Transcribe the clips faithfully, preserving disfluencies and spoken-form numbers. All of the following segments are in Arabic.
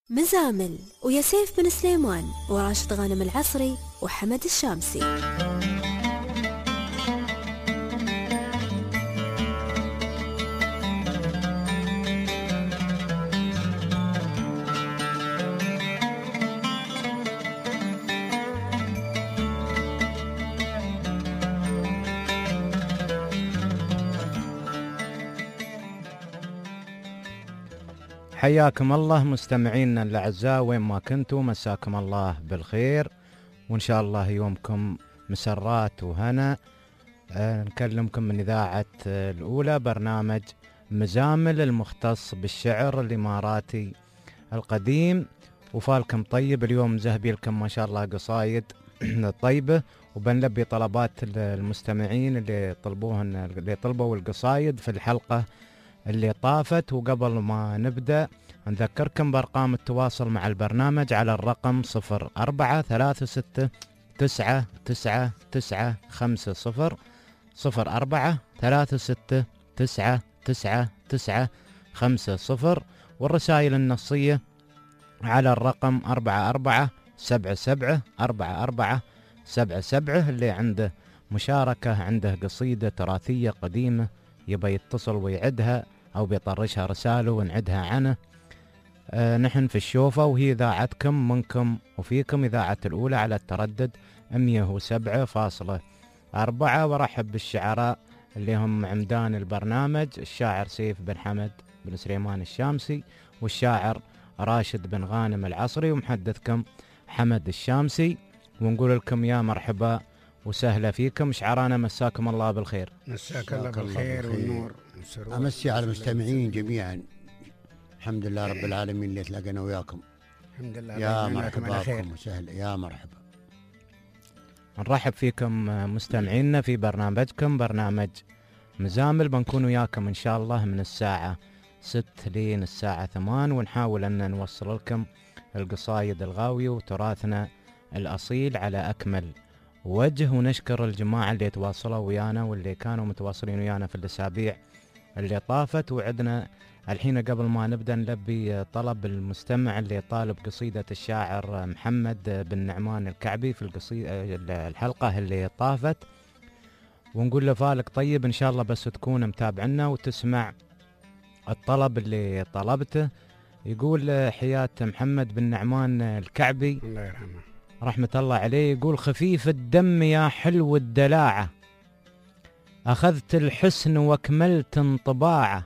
مزامل ويا سيف بن سليمان وراشد غانم العصري وحمد الشامسي. حياكم الله مستمعينا الأعزاء وين ما كنتوا، مساكم الله بالخير وإن شاء الله يومكم مسرات وهنا. أه نكلمكم من إذاعة الأولى برنامج مزامل المختص بالشعر الإماراتي القديم، وفالكم طيب. اليوم مزهبي لكم ما شاء الله قصايد طيبة، وبنلبي طلبات المستمعين اللي طلبوهن اللي طلبوا القصايد في الحلقة اللي طافت. وقبل ما نبدأ نذكركم بأرقام التواصل مع البرنامج على الرقم صفر أربعة ثلاثة ستة تسعة تسعة تسعة خمسة صفر صفر أربعة ثلاثة ستة تسعة تسعة تسعة خمسة صفر، والرسائل النصية على الرقم أربعة أربعة سبعة سبعة أربعة أربعة سبعة سبعة. اللي عنده مشاركة، عنده قصيدة تراثية قديمة يبقى يتصل ويعدها أو بيطرشها رسالة ونعدها عنه. آه نحن في الشوفة، وهي إذاعتكم منكم وفيكم إذاعة الأولى على التردد مية وسبعة فاصلة أربعة. ورحب بالشعراء اللي هم عمدان البرنامج، الشاعر سيف بن حمد بن سليمان الشامسي، والشاعر راشد بن غانم العصري، ومحدثكم حمد الشامسي. ونقول لكم يا مرحبا وسهلا فيكم شعرانا، مساكم الله بالخير. مساك الله بالخير والنور. أمسي على المستمعين جميعا. الحمد لله رب العالمين اللي تلاقينا وياكم. الحمد لله. يا مرحبا بكم وسهلا، يا مرحبا. نرحب فيكم مستمعينا في برنامجكم برنامج مزامل. بنكون وياكم إن شاء الله من الساعة ست لين الساعة ثمان، ونحاول أن نوصل لكم القصايد الغاوية وتراثنا الأصيل على أكمل وجه. ونشكر الجماعة اللي تواصلوا ويانا واللي كانوا متواصلين ويانا في الأسابيع اللي طافت. وعدنا الحين قبل ما نبدأ نلبي طلب المستمع اللي طالب قصيدة الشاعر محمد بن نعمان الكعبي في القصيدة الحلقة اللي طافت، ونقول له فالك طيب إن شاء الله بس تكون متابعنا وتسمع الطلب اللي طلبته. يقول حياة محمد بن نعمان الكعبي الله يرحمه رحمة الله عليه، يقول خفيف الدم يا حلو الدلاعة، أخذت الحسن واكملت انطباعه،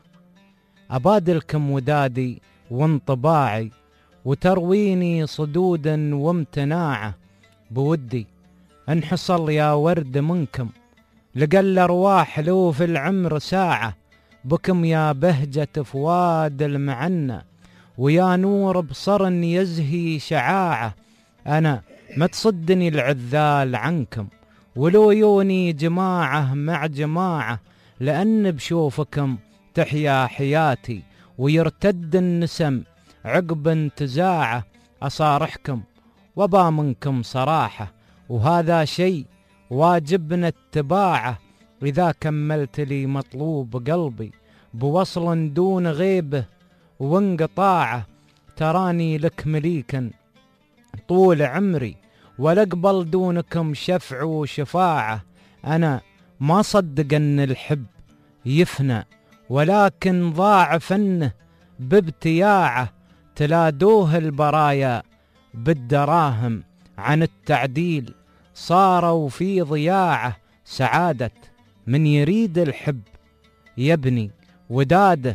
أبادلكم ودادي وانطباعي، وترويني صدودا وامتناعه، بودي انحصل يا ورد منكم، لقل أرواح لو في العمر ساعة، بكم يا بهجة فواد المعنى، ويا نور بصر يزهي شعاعه، أنا ما تصدني العذال عنكم، ولو يوني جماعة مع جماعة، لأن بشوفكم تحيا حياتي، ويرتد النسم عقب انتزاعه، أصارحكم وبا منكم صراحة، وهذا شيء واجبنا اتباعه، إذا كملت لي مطلوب قلبي بوصل دون غيبه وانقطاعه، تراني لك مليكا طول عمري، ولقبل دونكم شفع وشفاعة، أنا ما صدق أن الحب يفنى، ولكن ضاع فنه بابتياعه، تلادوه البرايا بالدراهم عن التعديل، صاروا في ضياعه، سعادة من يريد الحب يبني وداده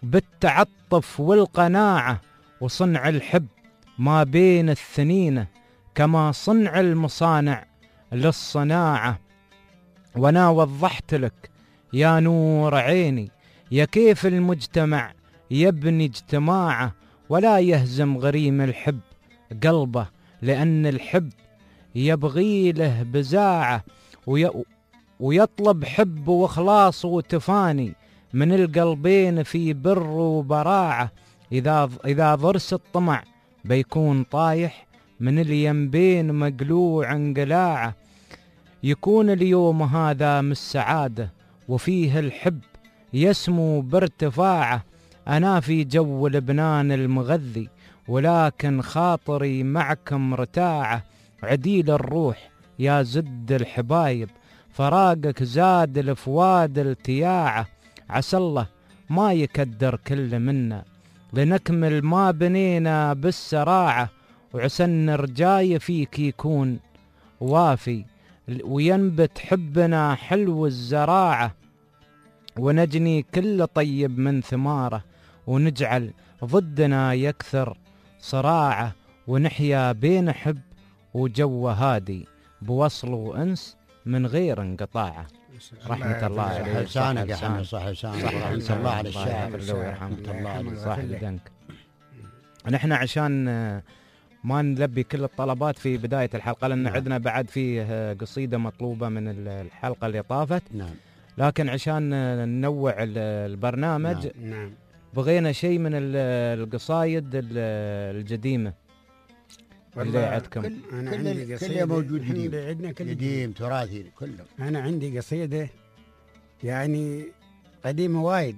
بالتعطف والقناعة، وصنع الحب ما بين الثنينة كما صنع المصانع للصناعة، وانا وضحت لك يا نور عيني يا كيف المجتمع يبني اجتماعه، ولا يهزم غريم الحب قلبه، لأن الحب يبغي له بزاعة، وي... ويطلب حب وإخلاص وتفاني من القلبين في بر وبراعة، إذا إذا ضرس الطمع بيكون طايح من الينبين مقلوع انقلاعه، يكون اليوم هذا من السعادة وفيه الحب يسمو بارتفاعه، أنا في جو لبنان المغذي ولكن خاطري معكم رتاعة، عديل الروح يا زد الحبايب، فراقك زاد الفواد التياعة، عسى الله ما يكدر كل منا، لنكمل ما بنينا بالسراعة، وعسى النرجاي فيك يكون وافي، وينبت حبنا حلو الزراعة، ونجني كل طيب من ثماره، ونجعل ضدنا يكثر صراعه، ونحيا بين حب وجو هادي، بوصل وانس من غير انقطاعه. رحمة الله عليه. صح لسانك يا حمد، صح لسانك، رحمة الله على الشاعر. رحمة الله عليه صاحب دنك. نحن عشان ما نلبي كل الطلبات في بداية الحلقة، لأن نعم. عندنا بعد فيه قصيدة مطلوبة من الحلقة اللي طافت، نعم. لكن عشان ننوع البرنامج نعم. نعم. بغينا شيء من القصايد القديمة اللي عندكم. كل أنا كل عندي قصيدة كله موجود قديم، عندنا كل قديم تراثي كله. أنا عندي قصيدة يعني قديمة وايد،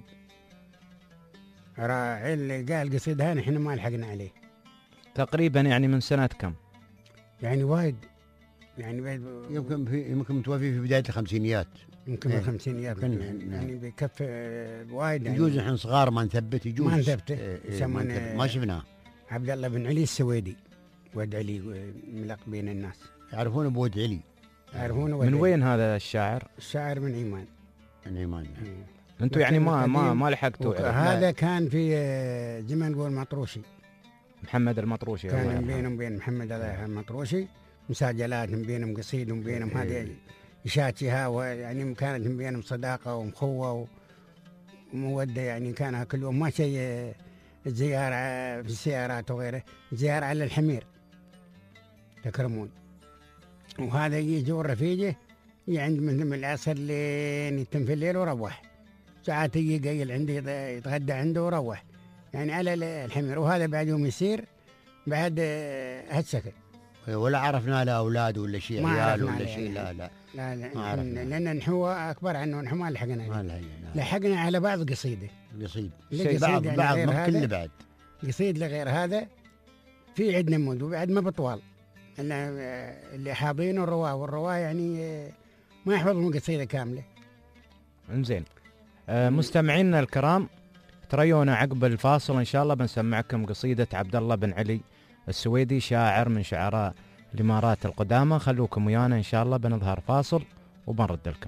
راعي اللي قال قصيدة هاي نحن ما لحقنا عليه تقريبا يعني من سنة كم؟ يعني وايد، يعني بعد يمكن في يمكن متوفي في بداية الخمسينيات، يمكن إيه. بالخمسينيات، كنا- يعني بكفي آه، وايد يعني. يجوز نحن صغار ما نثبت، يجوز ما نثبته. إيه، إيه، يسمونه- ما نثبت. ما شفناه. عبد الله بن علي السويدي، ود علي آه، ملق بين الناس يعرفونه بود علي. يعرفونه. ود من علي. وين هذا الشاعر؟ الشاعر من عمان. من عمان. مم. انتم يعني ما ما قديم. ما لحقتوا وك- عليه. هذا كان في آه، زي ما نقول مطروشي، محمد المطروشي الله كان يرحمه. بينهم بين محمد الله يرحمه المطروشي مساجلات بينهم، قصيد بينهم، هذه يشاتها، ويعني كانت بينهم صداقة ومخوة ومودة، يعني كان كل يوم ما شيء آه، زيارة في السيارات وغيره، زيارة على الحمير تكرمون. وهذا يجي رفيجه عند من العصر لين يتم في الليل وروح، ساعات يجي قيل عندي يتغدى عنده وروح، يعني على الحمير. وهذا بعد يوم يصير بعد هالسكن، ولا عرفنا له أولاد ولا شيء، ما عيال عرفنا ولا عليه شيء. يعني. لا لا لا لا ما عرفنا. لأن نحو أكبر عنه، نحو ما لحقنا ما عليه. له. لحقنا على بعض قصيدة، قصيد شيء بعض يعني بعض غير مو هذا. كل بعد. قصيد لغير هذا في عندنا مود، وبعد ما بطوال إن اللي حاضين الرواه، والرواه يعني ما يحفظون قصيدة كاملة. انزين آه مستمعينا الكرام، تريونا عقب الفاصل ان شاء الله بنسمعكم قصيدة عبد الله بن علي السويدي، شاعر من شعراء الامارات القدامى. خلوكم ويانا ان شاء الله، بنظهر فاصل وبنرد لكم.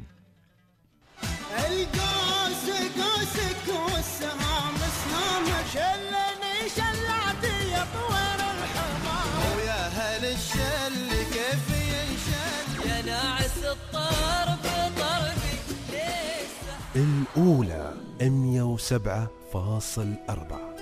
القوس قوسك والسهام سهامك، شلني شلعتي يا طوير الحمام، ويا هل الشل كيف ينشل، يا ناعس الطرف طرفي ليس. الأولى مية وسبعة فاصل أربعة.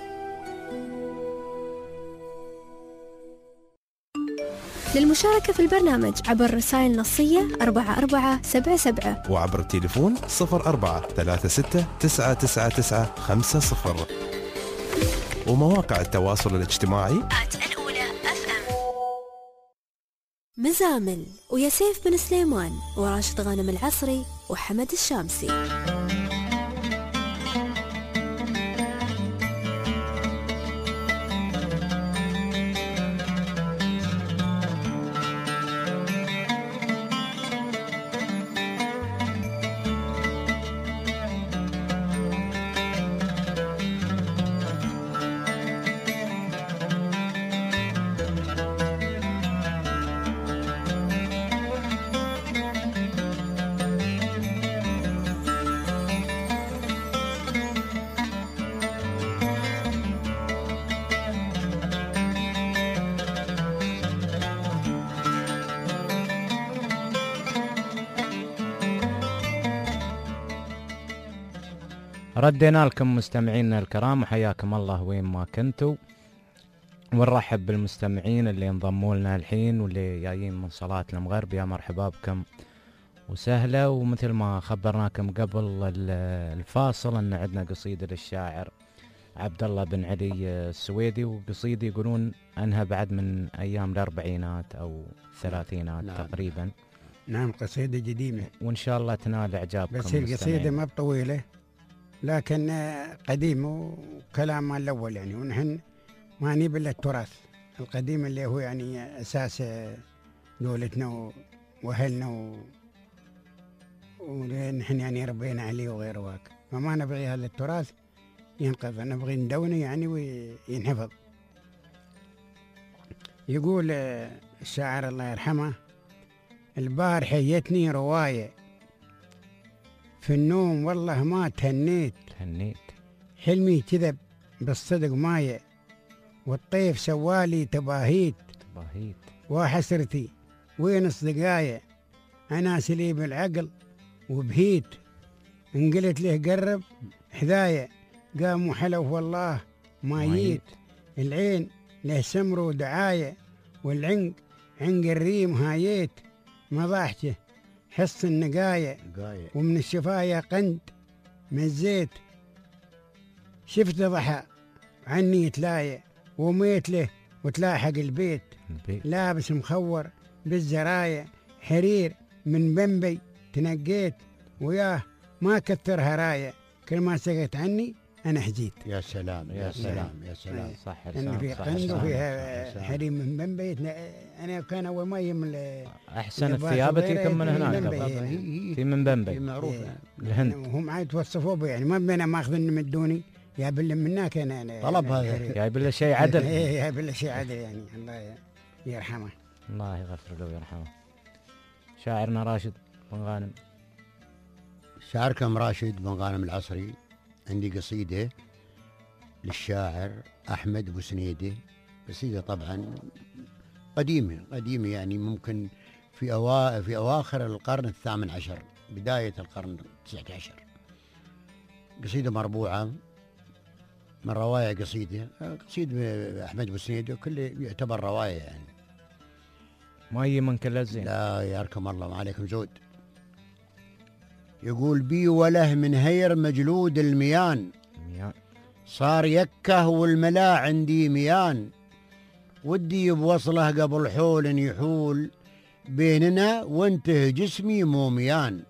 للمشاركة في البرنامج عبر الرسائل النصية أربعة أربعة سبعة سبعة، وعبر التليفون صفر أربعة ثلاثة ستة تسعة تسعة تسعة خمسة صفر، ومواقع التواصل الاجتماعي الأولى أف أم. مزامل ويا سيف بن سليمان وراشد غانم العصري وحمد الشامسي. ردينا لكم مستمعينا الكرام، وحياكم الله وين ما كنتوا، ونرحب بالمستمعين اللي انضموا لنا الحين واللي جايين من صلاة المغرب. يا مرحبا بكم وسهلا. ومثل ما خبرناكم قبل الفاصل ان عندنا قصيدة للشاعر عبد الله بن علي السويدي، وقصيدة يقولون انها بعد من ايام الاربعينات او الثلاثينات. نعم. تقريبا. نعم قصيدة قديمة، وان شاء الله تنال اعجابكم. بس القصيدة مستمعين. ما بطويلة، لكن قديمة وكلام مال الأول يعني. ونحن ما نبي إلا التراث القديم اللي هو يعني أساس دولتنا و- وأهلنا و... ونحن يعني ربينا عليه وغيره واك، فما نبغي هذا التراث ينقذ، نبغي ندونه يعني وينحفظ. يقول آه، الشاعر الله يرحمه: البارحة جتني رواية في النوم والله ما تهنيت، تهنيت. حلمي كذب بالصدق ماية، والطيف سوالي تباهيت، تباهيت. وحسرتي وين أصدقايا، أنا سليب العقل وبهيت، إن قلت له قرب حذايا، قام وحلف والله ما جيت، العين له سمر ودعاية، والعنق عنق الريم هايت، مضاحته حص النقاية، قاية. ومن الشفايا قند مزيت، شفت ضحى عني يتلاية، وميت له وتلاحق البيت، البيت. لابس مخور بالزرايا، حرير من بنبي تنقيت، وياه ما كثر هرايا، كل ما سقت عني أنا حجيت. يا سلام يا يا سلام يا سلام. صح لأن لسان، في صح قند لسان. وفيها صح. حرير من بنبي، أنا كان أول ما يم احسن اللباس الثياب وغيره تكون من في هناك بمبي. قبل. هي- هي في من هي بمبي معروفة. الهند. وهم عاد توصفوه به، يعني ما بينا ماخذين مدوني يا بل منك انا أنا- طلب أنا- هذا. جايب له شيء عدل. ايه يا بل شيء عدل يعني، الله يرحمه. الله يغفر له ويرحمه. شاعرنا راشد بن غانم. شاعركم راشد بن غانم العصري. عندي قصيدة للشاعر أحمد بوسنيدي، قصيدة طبعا قديمة قديمة يعني ممكن في أوا... في أواخر القرن الثامن عشر بداية القرن التاسع عشر. قصيدة مربوعة من رواية قصيدة قصيدة أحمد بوسنيدي، وكله يعتبر رواية يعني. مي من كل الزين. لا ياركم الله ما عليكم زود. يقول: بي وله من هير مجلود الميان، ميان. صار يكه والملا عندي ميان، ودي بوصله قبل حول يحول بيننا وانته جسمي مو ميان،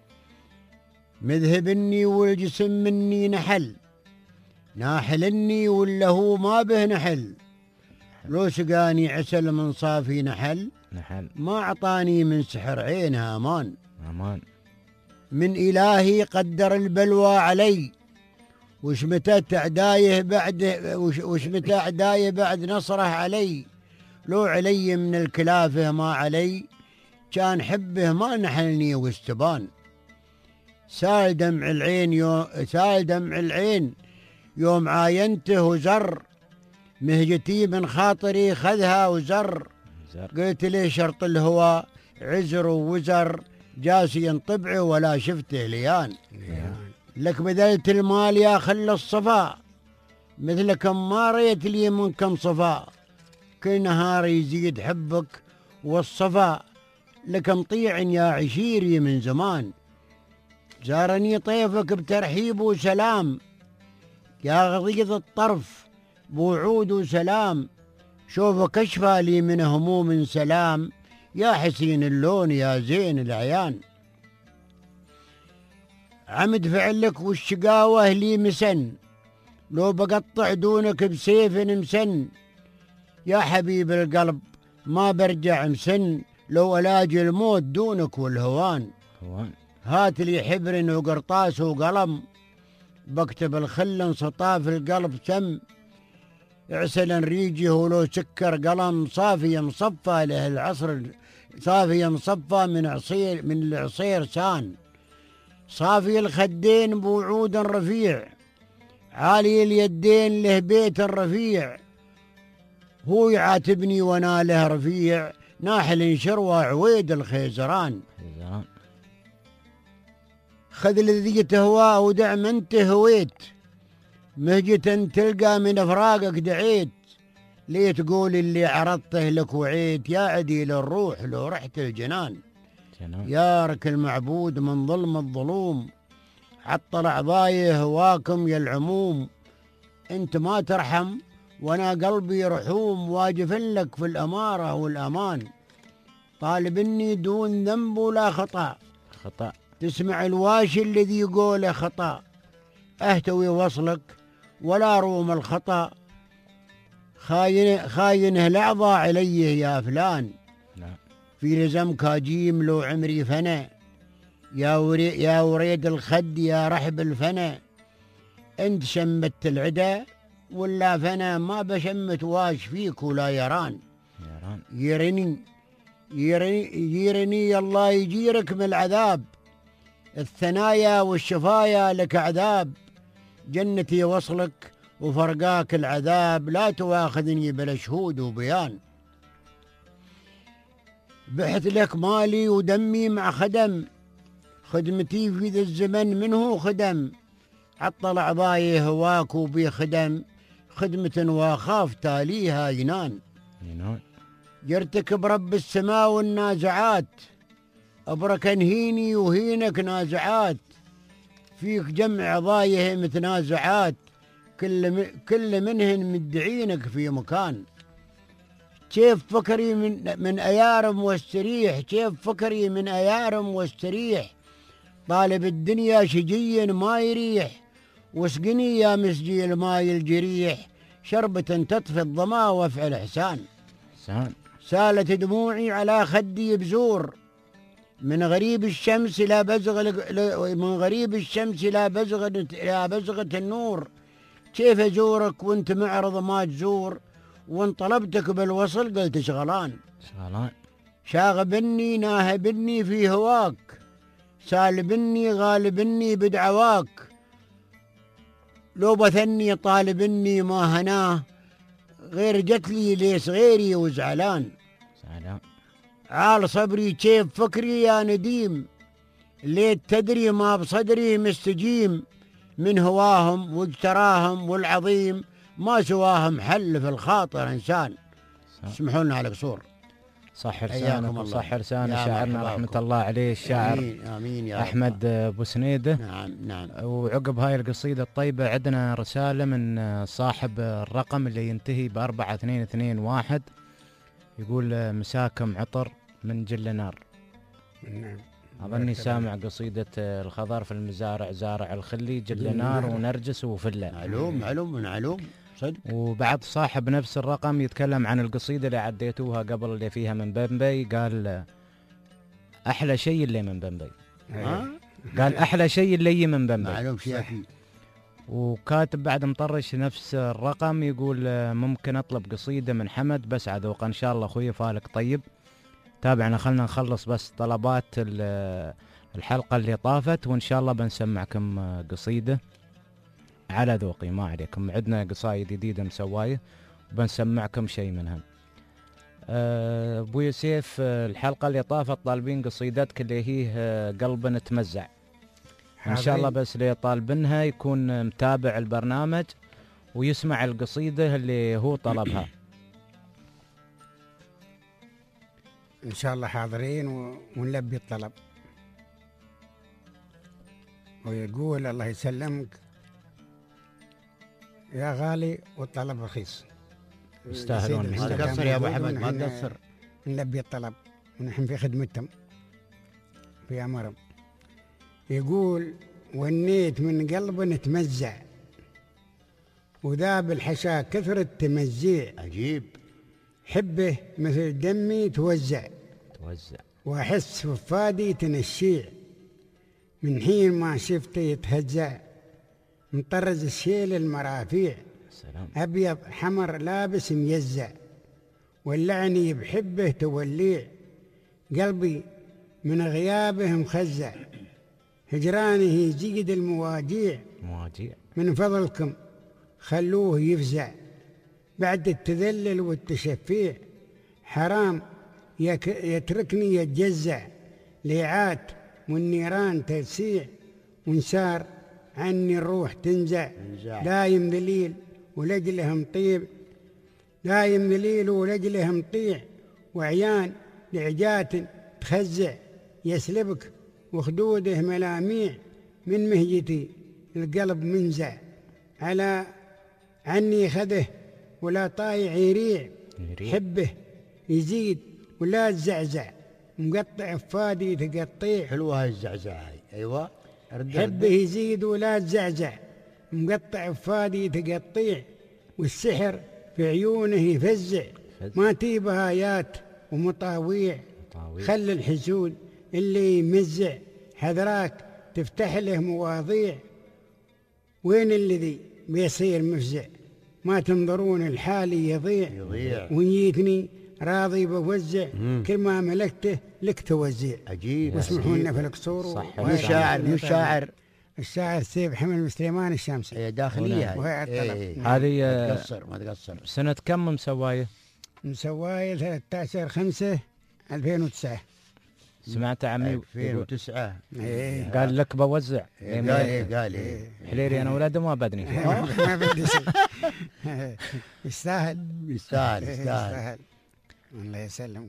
مذهبني والجسم مني نحل، ناحلني ولا هو ما به نحل، لو سقاني عسل من صافي نحل، نحل. ما أعطاني من سحر عينها أمان، امان. من إلهي قدر البلوى علي، وش متى تعدايه بعد وش, وش متى عدايه بعد نصره علي، لو علي من الكلافه ما علي، كان حبه ما نحلني واستبان، سال دمع العين يوم سال دمع العين يوم عاينته وزر، مهجتي من خاطري خذها وزر، زر. قلت لي شرط الهوى عزر ووزر، جاسيا طبعي ولا شفته ليان، لك بذلت المال يا خل الصفا، مثلكم ما ريت لي منكم صفا، كل نهار يزيد حبك والصفا، لك مطيع يا عشيري من زمان، زارني طيفك بترحيب وسلام، يا غضيض الطرف بوعود وسلام، شوفك اشفى لي من هموم سلام، يا حسين اللون يا زين العيان، عمد فعلك والشقاوة لي مسن، لو بقطع دونك بسيف مسن، يا حبيب القلب ما برجع مسن، لو ألاقي الموت دونك والهوان، هوان. هات لي حبر وقرطاس وقلم، بكتب الخل انصطاف القلب سم، عسل ريجي ولو سكر قلم، صافي مصفى له العصر، صافي مصفى من عصير من العصير سان، صافي الخدين بوعود رفيع، عالي اليدين له بيت رفيع، هو يعاتبني وانا له رفيع، ناحل شروى عويد الخيزران، زران. خذ الذي تهواه ودع من تهويت، مهجة تلقى من افراقك دعيت، ليه تقول اللي عرضته لك وعيت، يا عديل الروح لو رحت الجنان، جنان. يارك المعبود من ظلم الظلوم، عطل أعضاي هواكم يا العموم، انت ما ترحم وانا قلبي رحوم، واقف لك في الأمارة والأمان، طالبني دون ذنب ولا خطأ، خطأ. تسمع الواشي الذي يقوله خطأ، اهتوي وصلك ولا روم الخطأ، خاين خاينه الأعضاء عليه يا فلان. نعم. في لزمك أجيم لو عمري فنا، يا وري يا وريد الخد يا رحب الفنا. أنت شمت العدا ولا فنا، ما بشمت واش فيك ولا يران. يران. يرني يرني يرني الله يجيرك من العذاب، الثنايا والشفايا لك عذاب. جنتي وصلك وفرقاك العذاب، لا تواخذني بلا شهود وبيان. بحث لك مالي ودمي مع خدم، خدمتي في ذا الزمن منه خدم. عطل أعضائي هواك وبي خدم، خدمة واخاف تاليها ينان. ينون. يرتكب رب السماء والنازعات، أبرك انهيني وهينك نازعات. فيك جمع ضايه متنازعات، كل م... كل منهن مدعينك في مكان. كيف فكري من من ايارم واستريح، كيف فكري من ايارم واستريح. طالب الدنيا شجي ما يريح، واسقني يا مسجي الماي الجريح. شربة تطفي الظما وافعل احسان. إحسان. سالت دموعي على خدي بزور، من غريب الشمس لا بزغ من غريب الشمس لا بزغ لا بزغة النور. كيف ازورك وانت معرض ما تزور، وان طلبتك بالوصل قلت شغلان. شغلان. شاغبني ناهبني في هواك، سالبني غالبني بدعواك. لو بثني طالبني ما هناه، غير جتلي ليس غيري وزعلان. سلام. عال صبري كيف فكري يا نديم، ليت تدري ما بصدري مستجيم. من هواهم واجتراهم والعظيم، ما سواهم حل في الخاطر إنسان. اسمحوا لنا على قصور. صح لسانك وصح لسان شاعرنا رحمة الله عليه الشاعر آمين آمين يا أحمد بوسنيده. نعم نعم. وعقب هاي القصيدة الطيبة عندنا رسالة من صاحب الرقم اللي ينتهي بأربعة اثنين اثنين واحد، يقول مساكم عطر من جل نار. نعم. أظني سامع قصيدة الخضر في المزارع زارع الخلي جل نار ونرجس وفلة. معلوم معلوم من علوم صدق. وبعد صاحب نفس الرقم يتكلم عن القصيدة اللي عديتوها قبل اللي فيها من بمبي، قال أحلى شيء اللي من بمبي. ها؟ قال أحلى شيء اللي من بمبي. معلوم شيء أكيد. وكاتب بعد مطرش نفس الرقم يقول ممكن أطلب قصيدة من حمد بس عذوق. إن شاء الله أخوي فالك طيب. تابعنا خلنا نخلص بس طلبات الحلقة اللي طافت، وإن شاء الله بنسمعكم قصيدة على ذوقي ما عليكم. عندنا قصايد جديدة مسواية وبنسمعكم شيء منها. أبو يوسف الحلقة اللي طافت طالبين قصيدتك اللي هي قلب نتمزع. إن شاء الله بس اللي طالبينها يكون متابع البرنامج ويسمع القصيدة اللي هو طلبها. إن شاء الله حاضرين ونلبي الطلب. ويقول الله يسلمك يا غالي والطلب رخيص. يستاهلون. ما تقصر يا أبو حمد ما تقصر. نلبي الطلب ونحن في خدمتهم في أمرهم. يقول ونيت من قلب نتمزع، وذاب الحشا كثرة تمزيع. عجيب. حبه مثل دمي توزع توزع، وأحس في فادي تنشيع. من حين ما شفته يتهزع، مطرز الشيل المرافيع. سلام. أبيض حمر لابس ميزع، واللعني بحبه توليع. قلبي من غيابه مخزع، هجرانه يزيد المواجيع. مواجيع. من فضلكم خلوه يفزع، بعد التذلل والتشفيع. حرام يك يتركني يتجزع، ليعات والنيران تلسيع. ونسار عني الروح تنزع، دايم ذليل ولجله مطيع. دايم ذليل ولجله مطيع، وعيان لعجات تخزع. يسلبك وخدوده ملاميع، من مهجتي القلب منزع. على عني خده ولا طايع يريع. حبه يزيد ولا تزعزع، مقطع فادي تقطيع. حلوة هاي الزعزعة هاي. أيوة. حبه يزيد ولا تزعزع، مقطع فادي تقطيع. والسحر في عيونه يفزع، فزع. ما تيبها آيات ومطاويع، طاويل. خل الحسود اللي يمزع، حذراك تفتح له مواضيع. وين الذي بيصير مفزع؟ ما تنظرون الحالي يضيع، يضيع. ونيتني راضي بوزع، كل ما ملكته لك توزيع. عجيب. واسمحوا لنا في القصور. صح. من الشاعر من الشاعر الشاعر سيف حمد بن سليمان الشامسي. هي داخلية وهي هاي. الطلب. إيه. نعم. هذه ما آه، تقصر ما تقصر. سنة كم مسواية؟ مسواي ثلاثة عشر خمسة ألفين وتسعة. سمعت عمي يقول- ألفين وتسعة إيه. قال لك بوزع. إيه، قال إيه قال إيه حليري انا ولاده ما بدني فيه. ما بدي شيء. يستاهل. يستاهل إيه، يستاهل. الله يسلمك.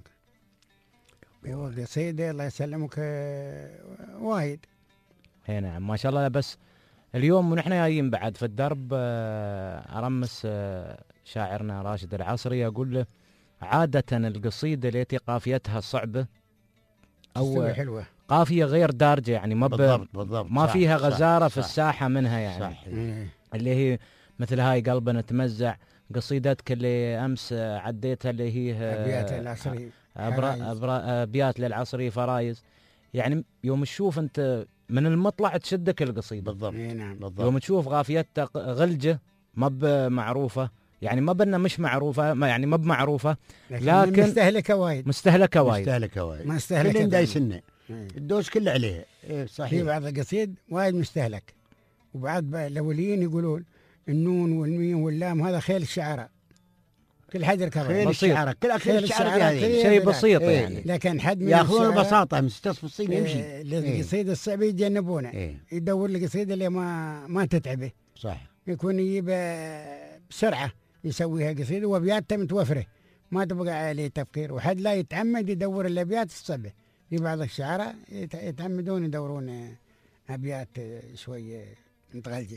هو قصيدة الله يسلمك آه، وايد. اي نعم ما شاء الله. بس اليوم ونحن جايين بعد في الدرب آه، ارمس آه، شاعرنا راشد العصري، اقول له عادة القصيدة التي قافيتها صعبة او تستوي حلوة. قافية غير دارجة، يعني ما ب- بالضبط بالضبط. ما صح، فيها صح، غزارة في صح، الساحة منها يعني. صح. إيه. اللي هي مثل هاي قلبنا تمزع، قصيدتك اللي امس آه، عديتها اللي هي آه، أبيات العصري. أبرا فرايز. أبرا أبيات للعصري فرايز. يعني يوم تشوف أنت من المطلع تشدك القصيدة، بالضبط إيه نعم. بالضبط. يوم تشوف غافيتها غلجة ما بمعروفة، يعني ما بنا مش معروفة، ما يعني ما بمعروفة، لكن مستهلكة وايد. مستهلكة وايد. مستهلكة وايد. ما كل استهلكة. دا يسنه إيه. الدوس كله عليه. إيه في صحيح. بعض القصيد وايد مستهلك، وبعض بقى الاوليين يقولون النون والميم واللام هذا خيل الشعراء، كل حد يركبها. خيل بسيط. الشعراء كل خيل أكل الشعراء الشعراء هذه كل- شيء بذاك. بسيط إيه. يعني. لكن حد من ياخذون الشعراء، البساطة من ستة الصين يمشي. آه، القصيدة الصعبة يتجنبونه. إيه يدور القصيدة اللي ما ما تتعبه، صح. يكون يجيب آه، بسرعة يسويها قصيدة وابياتها متوفرة، ما تبقى عليه تفكير. وحد لا يتعمد يدور الابيات الصعبة. في بعض الشعراء يت- يتعمدون يدورون آه، ابيات آه، شوية متغلجة.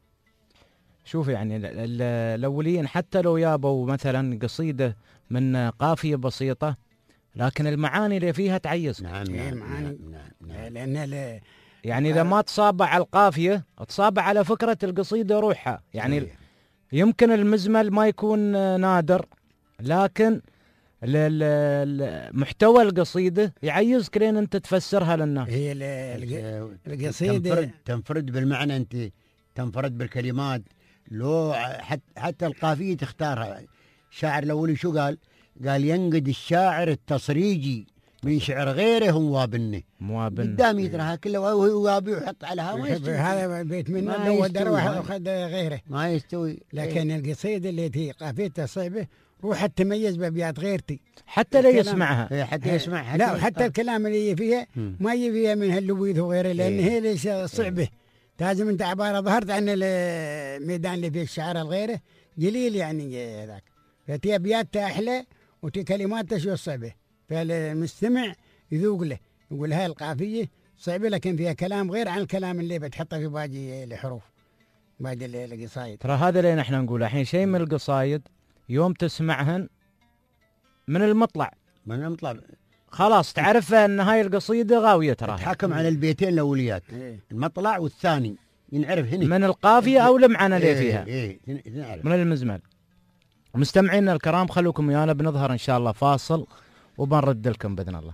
شوف يعني ال- ال- الأولين حتى لو يابوا مثلا قصيدة من قافية بسيطة، لكن المعاني اللي فيها تعيز. نعم إيه، نعم معاني. نعم نعم نعم. لأن ال- يعني إذا ما تصابع على القافية تصابع على فكرة القصيدة روحها. يعني صحيح. يمكن المزمل ما يكون آه، نادر، لكن ال- ال- ال- محتوى القصيدة يعيزك لين أنت تفسرها للناس. هي ال- الق- آه، القصيدة. تنفرد تنفرد بالمعنى، انت تنفرد بالكلمات. لو حتى حتى القافيه تختارها. الشاعر الاولي شو قال؟ قال ينقد الشاعر التصريجي من شعر غيره وابنه. موابن. قدامي تراها كلها وهو وابي ويحط على هوا ما يحب يستوي. هذا بيت منه ما لو يستوي. در واحد ما- وخذ غيره. ما يستوي. لكن القصيدة اللي هي قافيتها صعبة روح تميز بأبيات غيرتي. حتى لا الكلام. يسمعها. إيه، حتى يسمع حتى لا وحتى الكلام اللي يجي فيها مم. ما يجي فيها من هاللبيث وغيره، لأن إيه. هي ليش صعبة. لازم أنت عبارة ظهرت عن الميدان اللي فيه الشعر الغيره قليل يعني هذاك، فتي أبياتها أحلى وتي كلماتها شو صعبة، فالمستمع يذوق له يقول هاي القافية صعبة لكن فيها كلام غير عن الكلام اللي بتحطه في باقي الحروف باقي القصايد. ترى هذا اللي نحن نقول الحين شيء من القصايد يوم تسمعهن من المطلع من نطلع خلاص تعرف ان هاي القصيده غاويه تراها تحكم على البيتين الاوليات، إيه. المطلع والثاني ينعرف هنا من القافيه او المعنى اللي إيه، فيها ايه نعرف. من المزمل. مستمعينا الكرام خلوكم ويانا، بنظهر ان شاء الله فاصل وبنرد لكم باذن الله.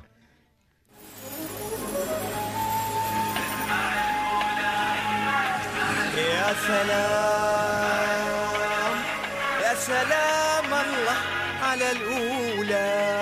يا سلام يا سلام الله على الأولى.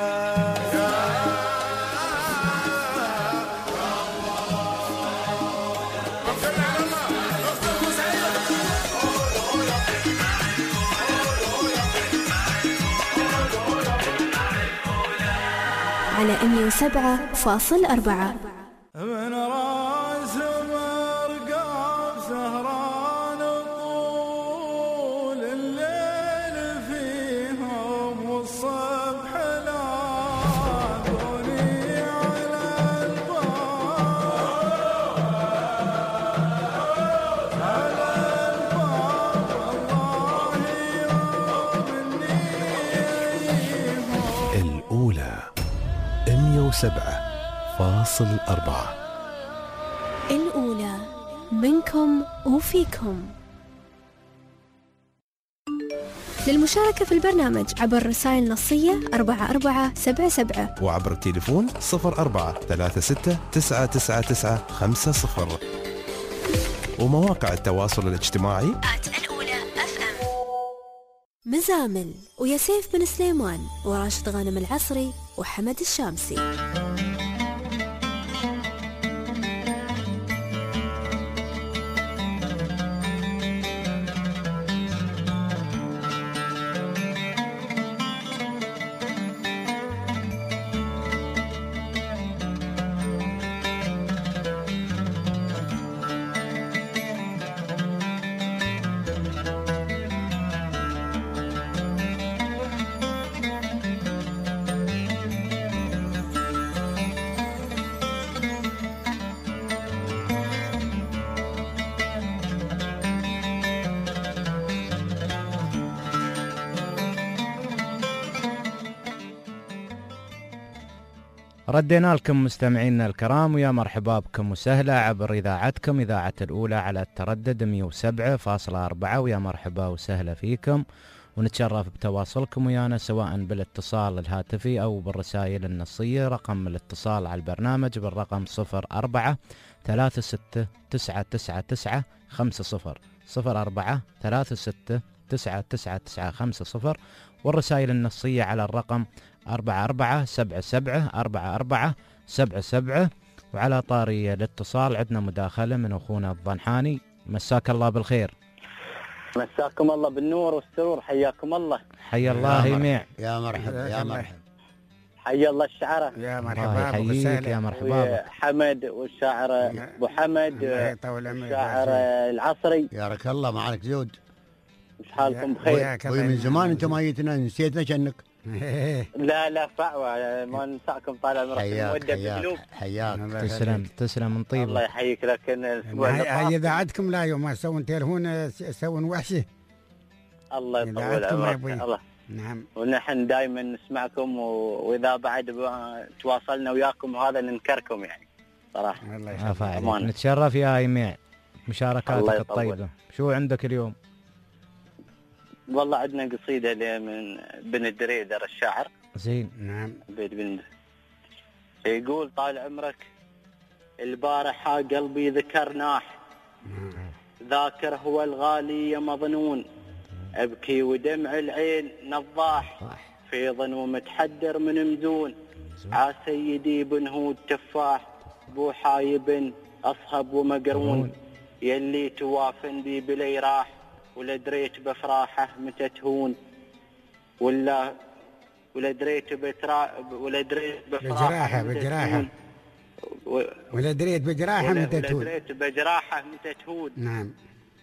على مية وسبعة فاصل أربعة. من راس مرقاب سهران طول الليل فيهم والصبح لاقوني على الباب على الباب الله يومني الأولى مية وسبعة فاصل أربعة. الأولى منكم وفيكم. للمشاركة في البرنامج عبر رسائل نصية أربعة أربعة سبعة سبعة وعبر التليفون صفر أربعة ثلاثة ستة تسعة تسعة تسعة خمسة صفر ومواقع التواصل الاجتماعي الأولى أف أم. مزامل ويا سيف بن سليمان وراشد غانم العصري وحمد الشامسي. ردينا لكم مستمعينا الكرام ويا مرحبا بكم وسهلا عبر إذاعتكم إذاعة الأولى على التردد مئة وسبعة فاصلة أربعة ويا مرحبا وسهلا فيكم، ونتشرف بتواصلكم ويانا سواء بالاتصال الهاتفي أو بالرسائل النصية. رقم الاتصال على البرنامج بالرقم صفر أربعة ثلاثة ستة تسعة تسعة تسعة خمسة صفر صفر أربعة ثلاثة ستة تسعة تسعة تسعة خمسة صفر، والرسائل النصية على الرقم أربعة أربعة سبعة سبعة أربعة أربعة سبعة سبعة. وعلى طاري الاتصال عندنا مداخلة من أخونا الضنحاني. مساك الله بالخير. مساكم الله بالنور والسرور، حياكم الله. حيا الله يميع. يا مرحبا يا مرحبا. حيا الله الشعراء. يا الله مرحبا يحييك يا مرحبا. حمد والشاعر ابو حمد والشاعر العصري. يارك الله معك زود. مش حالكم بخير؟ ومن زمان انت ما جيتنا، نسيتنا شنك. لا لا فعوة، ما ننساكم طال عمرك. حياك حياك حياك. تسلم تسلم من طيبك. الله يحييك. لكن الاسبوع اللي هاي طاف اذاعتكم لا يوم ما تسوون تلهون يسوون وحشه. الله يطول إذاعتكم يا عمرك. أبوي. الله. نعم. ونحن دائما نسمعكم، و... واذا بعد ب- تواصلنا وياكم وهذا ننكركم يعني صراحه. الله عفا يخليك. عليك. أمانة. نتشرف يا يميع الله مشاركاتك يطول. الطيبة. شو عندك اليوم؟ والله عندنا قصيده ل- من بن الدريدر الشاعر. زين. نعم. بن بن يقول طال عمرك: البارحة قلبي ذكر ناح، ذاكر هو الغالي يا مظنون، أبكي ودمع العين نضاح، فيض ومتحدر من مزون، عا سيدي بن هود تفاح، بو حايب أصهب ومقرون، يلي توافن بي بلي راح، ولا دريت بفراحه متى تهون، ولا ولا دريت بترا ولا دريت بفراحه بجراحه متى بجراحه تهون. و... ولا دريت بجراحه ولا, متى ولا تهون. دريت بجراحه متى تهون. نعم.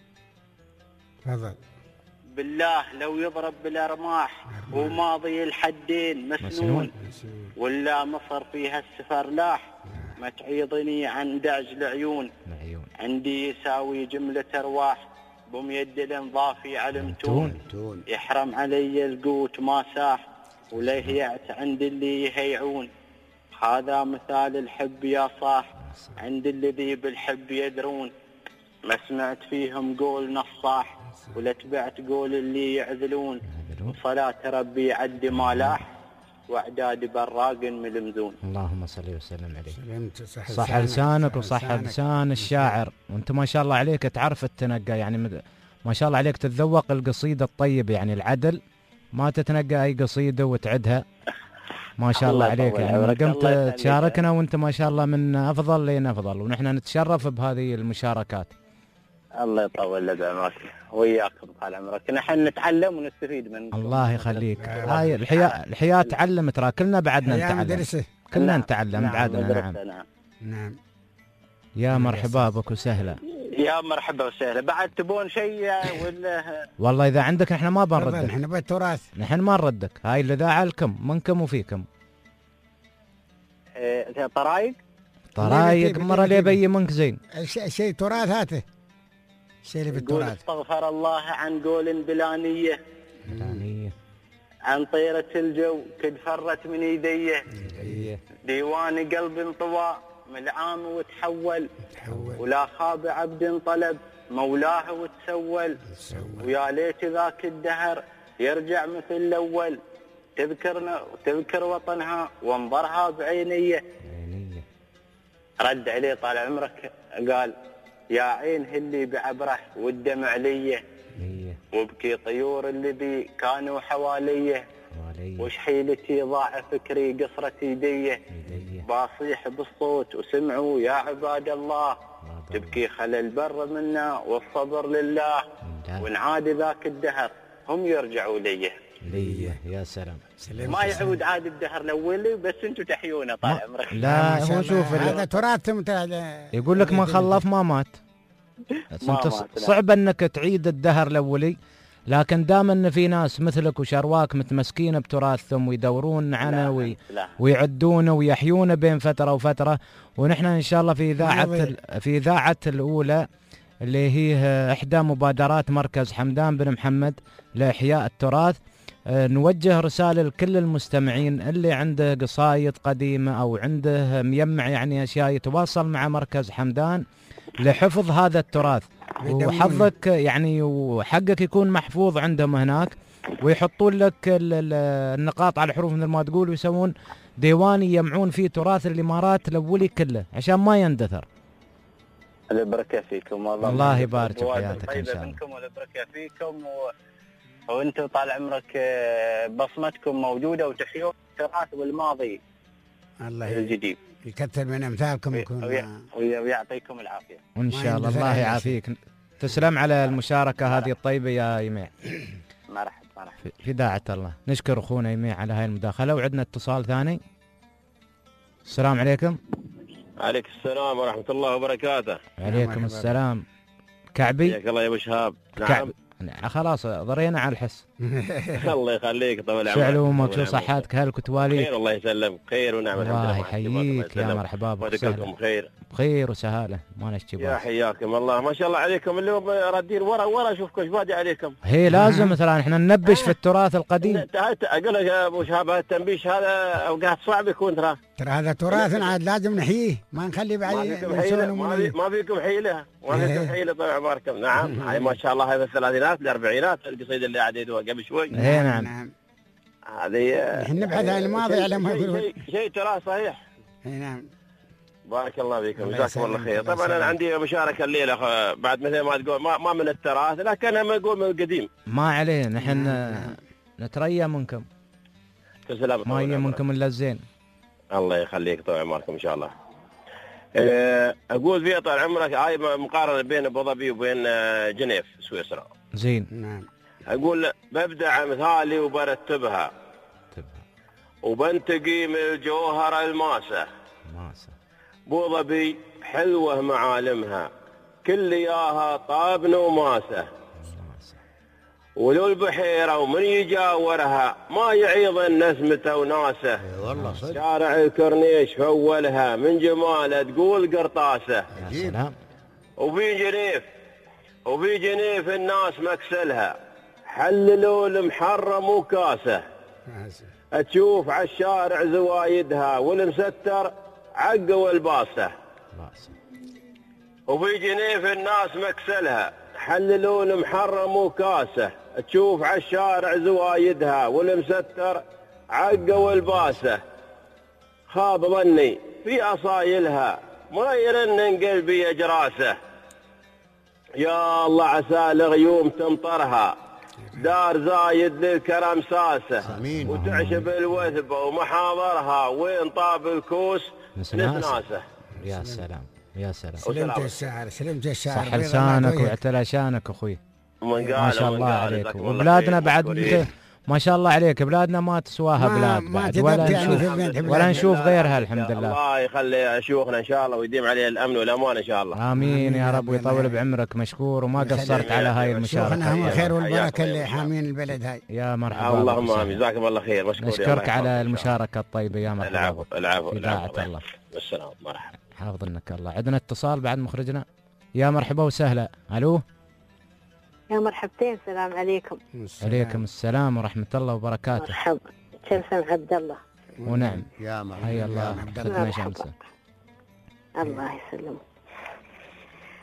تفضل. بالله لو يضرب بالارماح وماضي الحدين مسنون، ولا مصر فيها السفر لاح، ما تعيضني عن دعج العيون، العيون. عندي يساوي جملة ارواح، بميد الانضافي على متون، تون. يحرم علي القوت ما ساح، وليه يعت عند اللي يهيعون، هذا مثال الحب يا صاح، عند الذي بالحب يدرون، ما سمعت فيهم قول نصاح، ولا تبعت قول اللي يعذلون، صلاة ربي عد ما لاح، واعداد براق ملمزون. اللهم صل وسلم عليه. سلمت. صح, صح لسانك وصح لسان الشاعر، وانت ما شاء الله عليك تعرف التنقى، يعني مد- ما شاء الله عليك تتذوق القصيدة الطيب، يعني العدل، ما تتنقى اي قصيدة وتعدها. ما شاء الله الله عليك، يطول يعني عمرك. قمت الله يخليك. تشاركنا وانت ما شاء الله من افضل لين افضل، ونحن نتشرف بهذه المشاركات. الله يطول لك عمرك وياكم طال عمرك، نحن نتعلم ونستفيد من الله يخليك. هاي الحياة الحياة تعلم، ترى كلنا بعدنا يا نتعلم، مدرسه. كلنا نعم. نتعلم نعم بعدنا. مدرسة. نعم. نعم. نعم. يا مرحبا بك وسهلا. يا مرحبا وسهلا. بعد تبون شيء ولا؟ والله اذا عندك نحن ما تفضل. بنردك، احنا بالتراث. نحن ما نردك، هاي الاذاعه لكم، منكم وفيكم. إيه، طرايق. طرايق بدي- مره بدي- اللي يبي منك زين. الشيء شيء تراث هاته. الشيء اللي يقول بالتراث. استغفر الله عن قول بلانيه، يعني عن طيرة الجو كد فرت من ايديه، ديوان قلب انطوى ملعام وتحول، ولا خاب عبد طلب مولاه وتسول، ويا ليت ذاك الدهر يرجع مثل الأول، تذكرنا تذكر وطنها وانظرها بعينية. عينية. رد عليه طال عمرك قال يا عين هلي بعبره والدمع ليه، ليه. وابكي طيور الذي كانوا حواليه، وليه. وش حيلتي ضاع فكري قصرة يديه، ليه. باصيح بالصوت وسمعوا يا عباد الله، عباد تبكي خل البر منا والصبر لله، الله. ونعاد ذاك الدهر هم يرجعوا ليه. ليه. يا سلام. ما يعود عاد الدهر الاولي، بس انتم تحيونه طال ما- عمرك. لا ما شاء هو الله. شوف ال- هذا تراث متع- يقول لك ما خلف ما مات. ما انت مات، لا. صعب انك تعيد الدهر الاولي، لكن دام ان في ناس مثلك وشرواك متمسكين بتراثهم ويدورون عنه لا، وي لا. ويعدونه ويحيونه بين فتره وفتره. ونحن ان شاء الله في اذاعه ال- في اذاعه الاولى اللي هي احدى مبادرات مركز حمدان بن محمد لاحياء التراث، آه، نوجه رساله لكل المستمعين اللي عنده قصايد قديمه او عنده مجمع يعني اشياء، يتواصل مع مركز حمدان لحفظ هذا التراث، وحظك يعني وحقك يكون محفوظ عندهم هناك، ويحطون لك ال- ال- النقاط على الحروف مثل ما تقول، ويسوون ديوان يجمعون فيه تراث الامارات الاولي كله عشان ما يندثر. البركه فيكم والله. الله يبارك بوادر بحياتك إن طيبة شاء الله. منكم والبركه فيكم و... وانتم طال عمرك آه، بصمتكم موجوده وتحيون التراث والماضي الله الجديد، يكثر من امثالكم وي- يكون. وي- وي- ويعطيكم العافيه. وان ما شاء الله يندثر الله على يعافيك. تسلم على المشاركه هذه الطيبه يا يميع. مرحبا مرحبا. في- في داعة الله. نشكر اخونا يميع على هاي المداخله، وعندنا اتصال ثاني. السلام عليكم. عليك السلام ورحمة الله وبركاته. عليكم مرحبا. السلام. كعبي. حياك الله يا ابو شهاب. كعب. نعم. خلاص ضرينا على الحس. الله يخليك طول عمرك. شعل امك، طول شو عمرك. صحتك، هلك وتواليك. خير الله يسلمك، خير ونعم الحمد لله. الله يحييك يا مرحبا بك. وذكركم وسهلا. بخير. بخير وسهاله، ما نشتي يا باس. حياكم الله، ما شاء الله عليكم، اللي ردين ورا ورا اشوفكم ايش بادي عليكم. هي لازم مثلا احنا ننبش في التراث القديم. انت اقول لك يا ابو شهاب التنبيش هذا اوقات صعب يكون ترى. ترى هذا تراثنا عاد لازم نحييه، ما نخلي ما بعد فيكم حيله، ما في- ما فيكم حيله، ما فيكم حيله طول عمركم. نعم هاي ما شاء الله هذا الثلاثينات الاربعينات القصيده اللي عديتوها قبل شوي. ايه نعم. نعم. هذه نحن نبحث عن الماضي على ما شيء- يقولون. شيء شيء ترى صحيح. إي نعم. بارك الله فيكم، الله جزاكم الله يسلمك، خير. الله طبعا انا يسلمك. عندي مشاركه الليله أخ- بعد مثل ما تقول ما, ما من التراث، لكن ما نقول من القديم. ما عليه، نحن نتريا منكم، تسلم. ما هي منكم الا الزين. الله يخليك طول عمركم ان شاء الله. أه، اقول في طال عمرك هاي مقارنه بين ابو ظبي وبين آه، جنيف سويسرا. زين. نعم. اقول ببدع امثالي وبرتبها وبنتقي من الجوهر الماسه. ماسة. ابو ظبي حلوه معالمها كل ياها طابن وماسه، ماسة. ولو البحيره ومن يجاورها ما يعيض نسمته وناسه. والله صدق. شارع الكورنيش في اولها من جماله تقول قرطاسه. يا سلام. وفي جنيف وفي جنيف الناس مكسلها حللوا المحرم وكاسه. تشوف على الشارع زوايدها والمستر عقوا الباسه. ماسة. وفي جنيف الناس مكسلها حللوا المحرم وكاسه. تشوف على الشارع زوايدها والمستر عقوا الباسه. خاب ظني في اصايلها ما يرن قلبي اجراسه. يا الله عسى الغيوم تمطرها دار زايد للكرم ساسه. امين. وتعشب الوثبه ومحاضرها وين طاب الكوس نسناسة. نسناسه. يا سلام يا سلام. سلمت الشعر، سلمت الشعر. صح بيض الله لسانك وجهك. واعتلى شانك اخوي. من ما قال شاء من الله قال، عليك. جزاكم الله وبلادنا خير، بعد مشكورين. انت ما شاء الله عليك، بلادنا ما تسواها ما- بلاد ما بعد، جذبت ولا يعني نشوف في بلاد- ولا نشوف لا، غيرها لا، الحمد لله. الله يخلي شيوخنا ان شاء الله ويديم عليه الامن والامان ان شاء الله. امين يا رب، آمين. ويطول بعمرك. مشكور وما قصرت على هاي شيوخنا هم المشاركه. الخير والبركه حياكم اللي يا حامين البلد هاي. يا مرحبا. اللهم بك. امين، جزاكم الله خير، مشكور. نشكرك على المشاركه الطيبه يا مرحبا. العفو بك. العفو في العفو. داعة الله. والسلام مرحبا. حافظنك الله. عندنا اتصال بعد مخرجنا. يا مرحبا وسهلا. الو. يا مرحبتين، السلام عليكم. عليكم السلام ورحمه الله وبركاته. مرحبا. شمسة عبد الله. ونعم. يا مرحبا. حيا الله عبد الله. اختنا مرحبا. شمسه. الله يسلمك.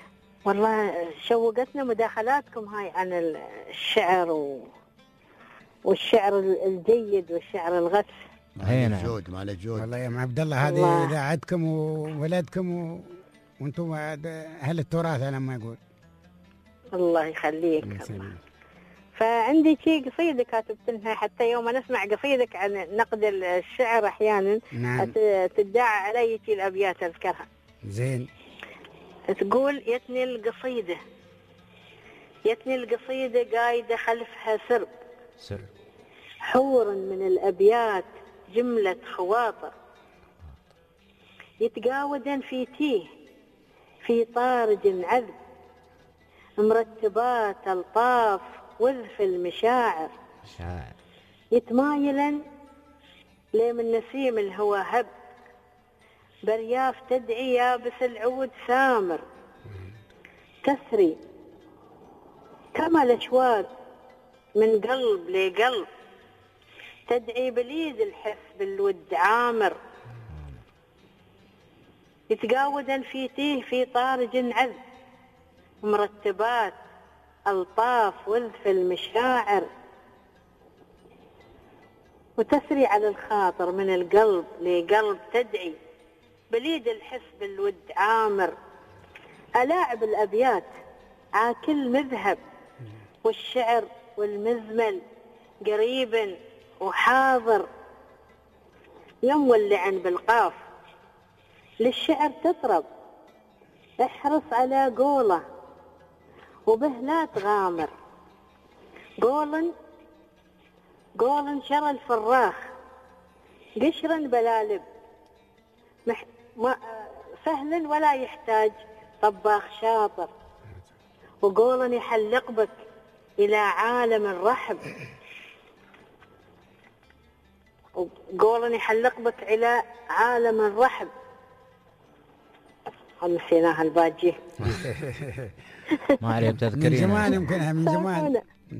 والله شوقتنا مداخلاتكم هاي عن الشعر و... والشعر الجيد والشعر الغث. هي مال نعم. الجود مال الجود. والله يا ام عبد الله هذه الله. اذاعتكم وولدكم و... وانتم اهل التراث انا ما اقول. الله يخليك. الله يسلمك. فعندي شي قصيدة كاتبت لها، حتى يوم نسمع قصيدك عن نقد الشعر أحيانا نعم. ت- تدعى علي شي الأبيات أذكرها. زين. تقول: يتني القصيدة يتني القصيدة قايدة خلفها سرب، سر. حور من الأبيات جملة خواطر، يتقاودن في تيه في طارج عذب، مرتبات ألطاف وذف المشاعر، شاعر. يتمايلا لمن نسيم الهوى هب، برياف تدعي يابس العود ثامر، تسري كما الأشواق من قلب لقلب، تدعي بليد الحس بالود عامر، يتقاودا في تيه في طارج عذب، مرتبات ألطاف وذف المشاعر، وتسري على الخاطر من القلب لقلب، تدعي بليد الحس بالود عامر، ألاعب الأبيات عاكل مذهب، والشعر والمزمل قريب وحاضر، يوم اللعن بالقاف للشعر تطرب، احرص على قوله وبه لا تغامر، قول قول شر الفراخ قشرا بلالب، مح... ما... سهل ولا يحتاج طباخ شاطر، وقول يحلق بك إلى عالم الرحب، وقول يحلق بك إلى عالم الرحب. نسيناها الباجي. ما عليه من بتذكرين. زمان يمكنها من زمان.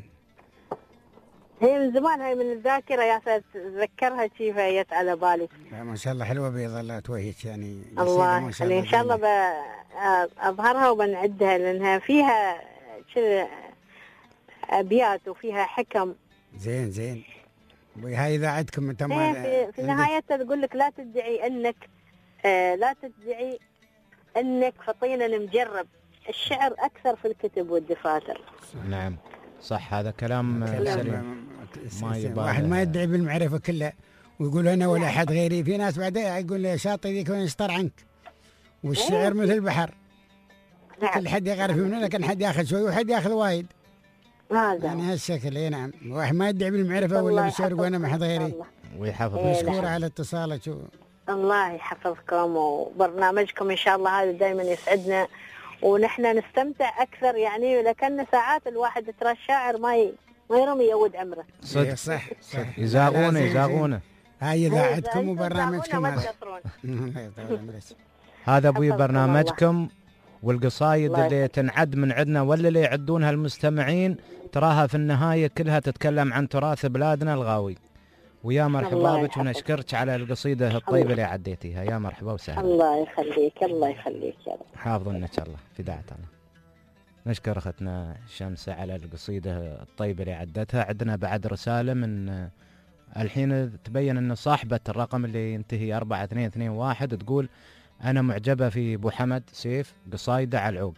هي من زمان، هاي من الذاكرة يا تتذكرها شي فهيت على بالي. ما شاء الله حلوه بيض الله توهيك يعني. الله ما شاء يخلي إن شاء الله بأظهرها وبنعدها، لأنها فيها شي أبيات وفيها حكم. زين زين. هاي اذاعتكم انت ما في, في نهايتها تقول لك لا تدعي انك آه لا تدعي انك فطينا مجرب، الشعر اكثر في الكتب والدفاتر. نعم صح، هذا كلام سليم. ما يبالغ. واحد ما يدعي بالمعرفه كلها ويقول انا ولا احد غيري. في ناس بعدين يقول لي شاطئ ذيك وين يسطر عنك. والشعر مثل البحر، نعم. كل حد يعرف منه، لكن حد ياخذ شوي وحد ياخذ وايد. هذا يعني هالشكل. اي نعم. واحد ما يدعي بالمعرفه ولا بالشعر يقول انا ما حد غيري. ويحفظ. إيه مشكور على اتصالك. الله يحفظكم، وبرنامجكم ان شاء الله هذا دائما يسعدنا، ونحن نستمتع اكثر يعني، لكن ساعات الواحد ترى الشاعر ما ي... ما يرمي يود عمره. صدق صح صح. يزاغونه يزاغونه. هاي اذاعتكم إذا وبرنامجكم ما هذا. تقصرون. الله يطول عمرك. هذا ابوي حفظكم برنامجكم، والقصايد الله اللي تنعد من عندنا ولا اللي يعدونها المستمعين تراها في النهايه كلها تتكلم عن تراث بلادنا الغاوي. ويا مرحبا الله بك، يحفظك. ونشكرك على القصيده الطيبه اللي عديتيها. يا مرحبا وسهلا. الله يخليك، الله يخليك يا رب. حافظنا ان الله في داعة الله. نشكر اختنا شمسة على القصيده الطيبه اللي عدتها. عندنا بعد رساله من الحين تبين ان صاحبه الرقم اللي ينتهي أربعة اثنين اثنين واحد تقول انا معجبه في ابو حمد سيف قصايده على العوق.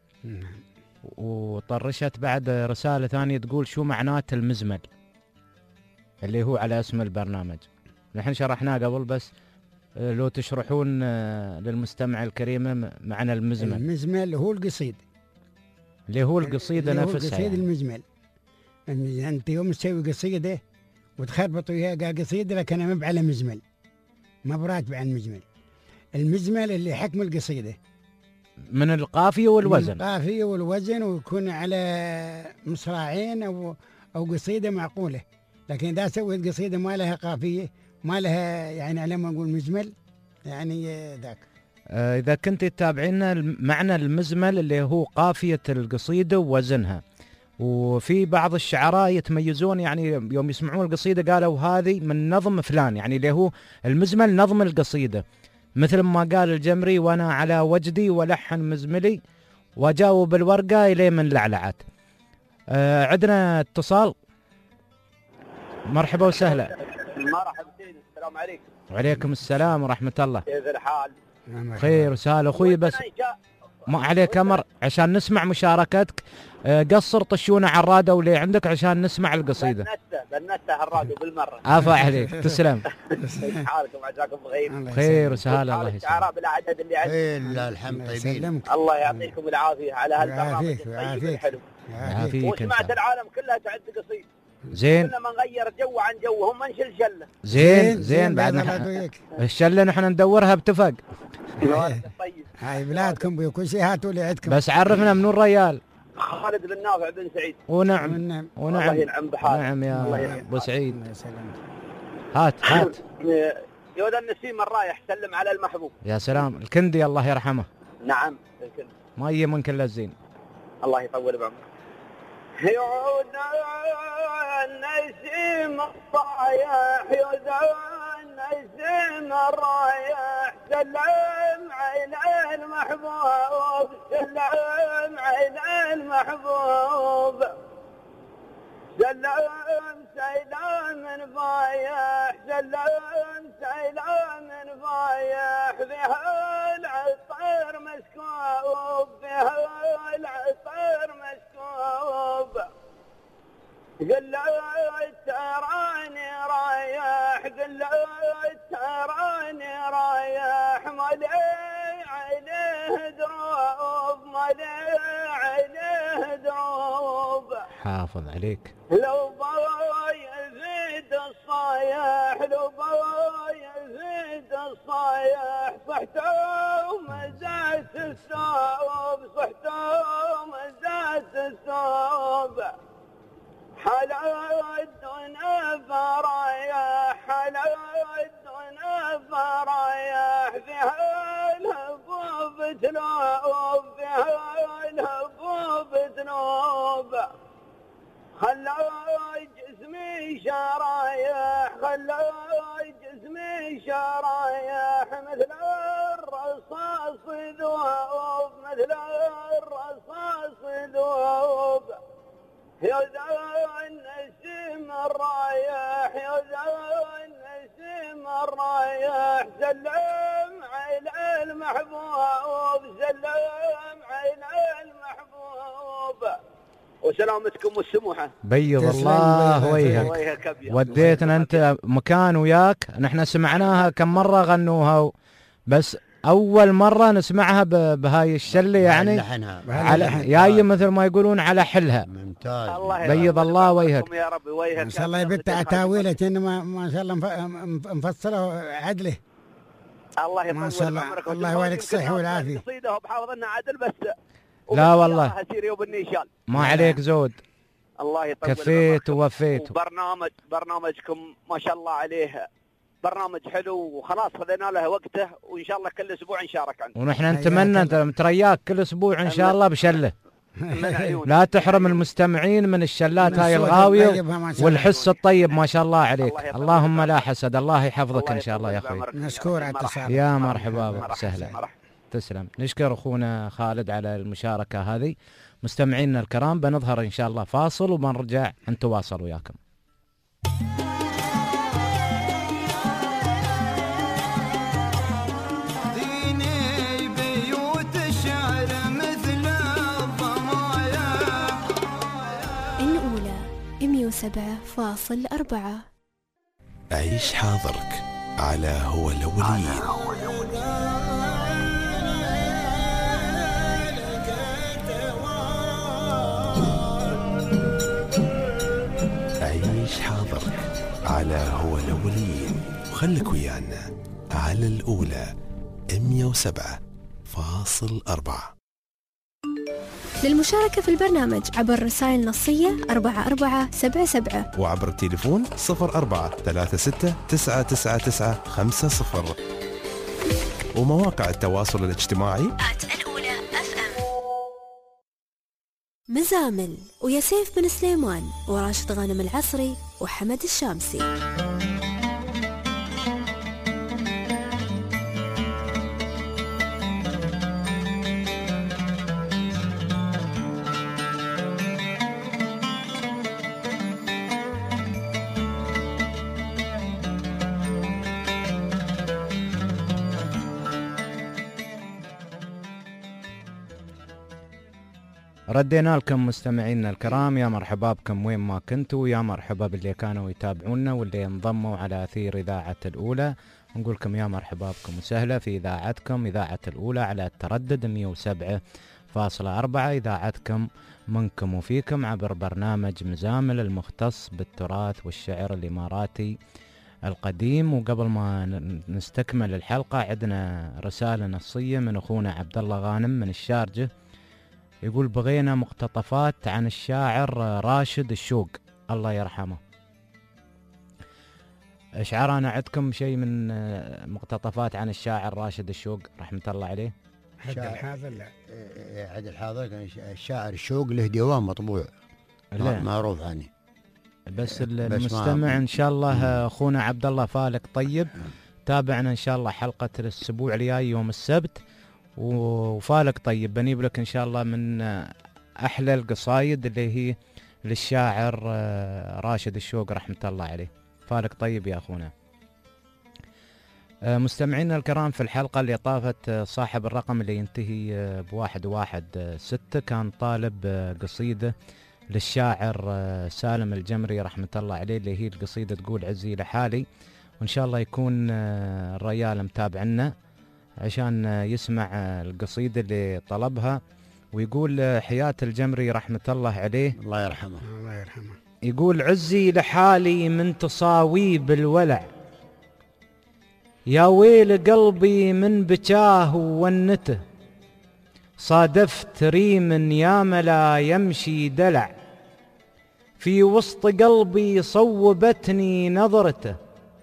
وطرشت بعد رساله ثانيه تقول شو معنات المزمل اللي هو على اسم البرنامج. نحن شرحناه قبل، بس لو تشرحون للمستمع الكريم معنى المزمل. المزمل هو القصيد، اللي هو القصيده اللي هو نفسها القصيد يعني. المزمل. انت يوم تسوي قصيده وتخربط وياها قال قصيده، لكن انا ما على مزمل، ما براتب عن مزمل. المزمل اللي حكم القصيده من القافيه والوزن. من القافيه والوزن، ويكون على مصراعين او او قصيده معقوله. لكن اذا سويت قصيده ما لها قافيه ما لها يعني على ما نقول مزمل يعني ذاك. آه اذا كنت تتابعين معنى المزمل اللي هو قافيه القصيده ووزنها. وفي بعض الشعراء يتميزون يعني يوم يسمعون القصيده قالوا هذه من نظم فلان، يعني اللي هو المزمل نظم القصيده، مثل ما قال الجمري وانا على وجدي ولحن مزملي وجاوب الورقه الي من لعلعت. آه عندنا اتصال. مرحبا وسهلا. مرحبا سيدي، السلام عليكم. وعليكم السلام ورحمة الله. كيف الحال؟ خير وسهلا أخوي، بس ما عليك أمر عشان نسمع مشاركتك. آه، قصر طشونا على الرادة واللي عندك عشان نسمع القصيدة. بنته بنته على الراديو بالمرة. عفا عليك، تسلم. كيف حالكم؟ عساكم بخير. خير وسهلا، الله يسلمك. الشعراء بالعدد اللي عندك. إلا الحمد طيبين. الله يعطيكم العافية على هالبرنامج الطيب الحلو. يعافيك. وسمعت العالم كلها تعد قصيد. زين. كنا ما نغير جو عن جو، هم نشل شلة. زين زين بعد نح... الشلة نحن ندورها بتفق. طيب. هاي بلادكم بكل شيء، هاتوا لي عندكم. بس عرفنا منو الريال. خالد بن نافع بن سعيد. ونعم ونعم ونعم. الله ينعم بحاله. نعم يا ابو سعيد. الله يسلمك. هات هات. يود النسيم الرايح سلم على المحبوب. يا سلام، الكندي الله يرحمه. نعم الكندي. مية من كل الزين. الله يطول بعمرك. يعود النسيم الرايح، يعود النسيم الرايح، سلم على المحبوب، سلم على المحبوب، سلم سلام فايح، سلم سلام فايح، بها العطر مسكوب، بها العطر مسكوب، قل له تراني رايح، قل له تراني رايح، مالي عليه دروب، مالي عليه دروب. حافظ عليك. لو باي يزيد الصايح، لو باي يزيد الصايح، صحته مزات الثوب، صحته مزات الثوب، حلا الدنا فرايح، حلا الدنا فرايح، فيها الهبوب تنوب، فيها الهبوب تنوب، خلى جسمي شرايح، خلى جسمي شرايح، مثل الرصاص ذوب، مثل الرصاص ذوب، يا ذا النسيم الرايح، يا ذا النسيم الرايح، سلم على المحبوب، سلم على المحبوب، وسلامتكم والسموحة. بيض الله وجهك. وديتنا انت مكان وياك، نحن سمعناها كم مرة غنوها، بس أول مرة نسمعها بهاي الشلة يعني على جاي مثل ما يقولون على حلها. ممتاز. بيض الله وجهك. يا ربي وجهك. ان شاء الله يبت تاويله انما ما شاء الله مفصله عدله. الله يطول ما شاء الله. عمرك. الله يوالك الصحة والعافية. قصيده بحافظ انها عدل بس. لا والله. ما عليك زود. الله يطول. كفيت ووفيت. وبرنامج برنامجكم ما شاء الله عليه برنامج حلو، وخلاص خذينا له وقته، وان شاء الله كل اسبوع نشارك عنه. ونحن نتمنى انت مترياك كل اسبوع ان شاء الله بشله. لا تحرم المستمعين من الشلات هاي الغاويه والحس الطيب ما شاء الله عليك. اللهم لا حسد. الله يحفظك ان شاء الله يا اخوي. نشكر على التشارك. يا مرحبا بك، سهلا. تسلم. نشكر اخونا خالد على المشاركه هذه. مستمعينا الكرام بنظهر ان شاء الله فاصل وبنرجع نتواصل وياكم. مئة وسبعة فاصلة أربعة. عيش حاضرك على هو الأولين. عيش حاضرك على هو الأولين، وخلك ويانا على الأولى مئة وسبعة فاصلة أربعة. للمشاركة في البرنامج عبر رسائل نصية أربعة أربعة سبعة سبعة، وعبر التليفون صفر أربعة ثلاثة ستة تسعة تسعة تسعة خمسة صفر، ومواقع التواصل الاجتماعي الأولى أف أم. مزامل ويا سيف بن سليمان وراشد غانم العصري وحمد الشامسي. ردينا لكم مستمعينا الكرام، يا مرحبا بكم وين ما كنتوا، يا مرحبا باللي كانوا يتابعونا واللي انضموا على أثير إذاعة الأولى. نقول لكم يا مرحبا بكم وسهلا في إذاعتكم إذاعة الأولى على التردد مئة وسبعة فاصلة أربعة، إذاعتكم منكم وفيكم عبر برنامج مزامل المختص بالتراث والشعر الإماراتي القديم. وقبل ما نستكمل الحلقة عندنا رسالة نصية من أخونا عبد الله غانم من الشارجة، يقول بغينا مقتطفات عن الشاعر راشد الشوق الله يرحمه. اشعار انا عندكم شيء من مقتطفات عن الشاعر راشد الشوق رحمة الله عليه؟ حد الحاضر لا عد الحاضر كان الشاعر الشوق له ديوان مطبوع لا. معروف عني، بس المستمع ان شاء الله اخونا عبد الله فالك طيب تابعنا ان شاء الله حلقة الاسبوع الجاي يوم السبت، وفالك طيب بنجيب لك ان شاء الله من احلى القصايد اللي هي للشاعر راشد الشوق رحمة الله عليه. فالك طيب يا اخونا. مستمعينا الكرام، في الحلقة اللي طافت صاحب الرقم اللي ينتهي بواحد واحد ستة كان طالب قصيدة للشاعر سالم الجمري رحمة الله عليه، اللي هي القصيدة تقول عزي لحالي، وإن شاء الله يكون الرجال متابعنا عشان يسمع القصيدة اللي طلبها. ويقول حياة الجمري رحمة الله عليه الله يرحمه الله يرحمه، يقول عزي لحالي من تصاويب الولع، يا ويل قلبي من بكاه وونته، صادفت ريم يا ملا يمشي دلع، في وسط قلبي صوبتني نظرته،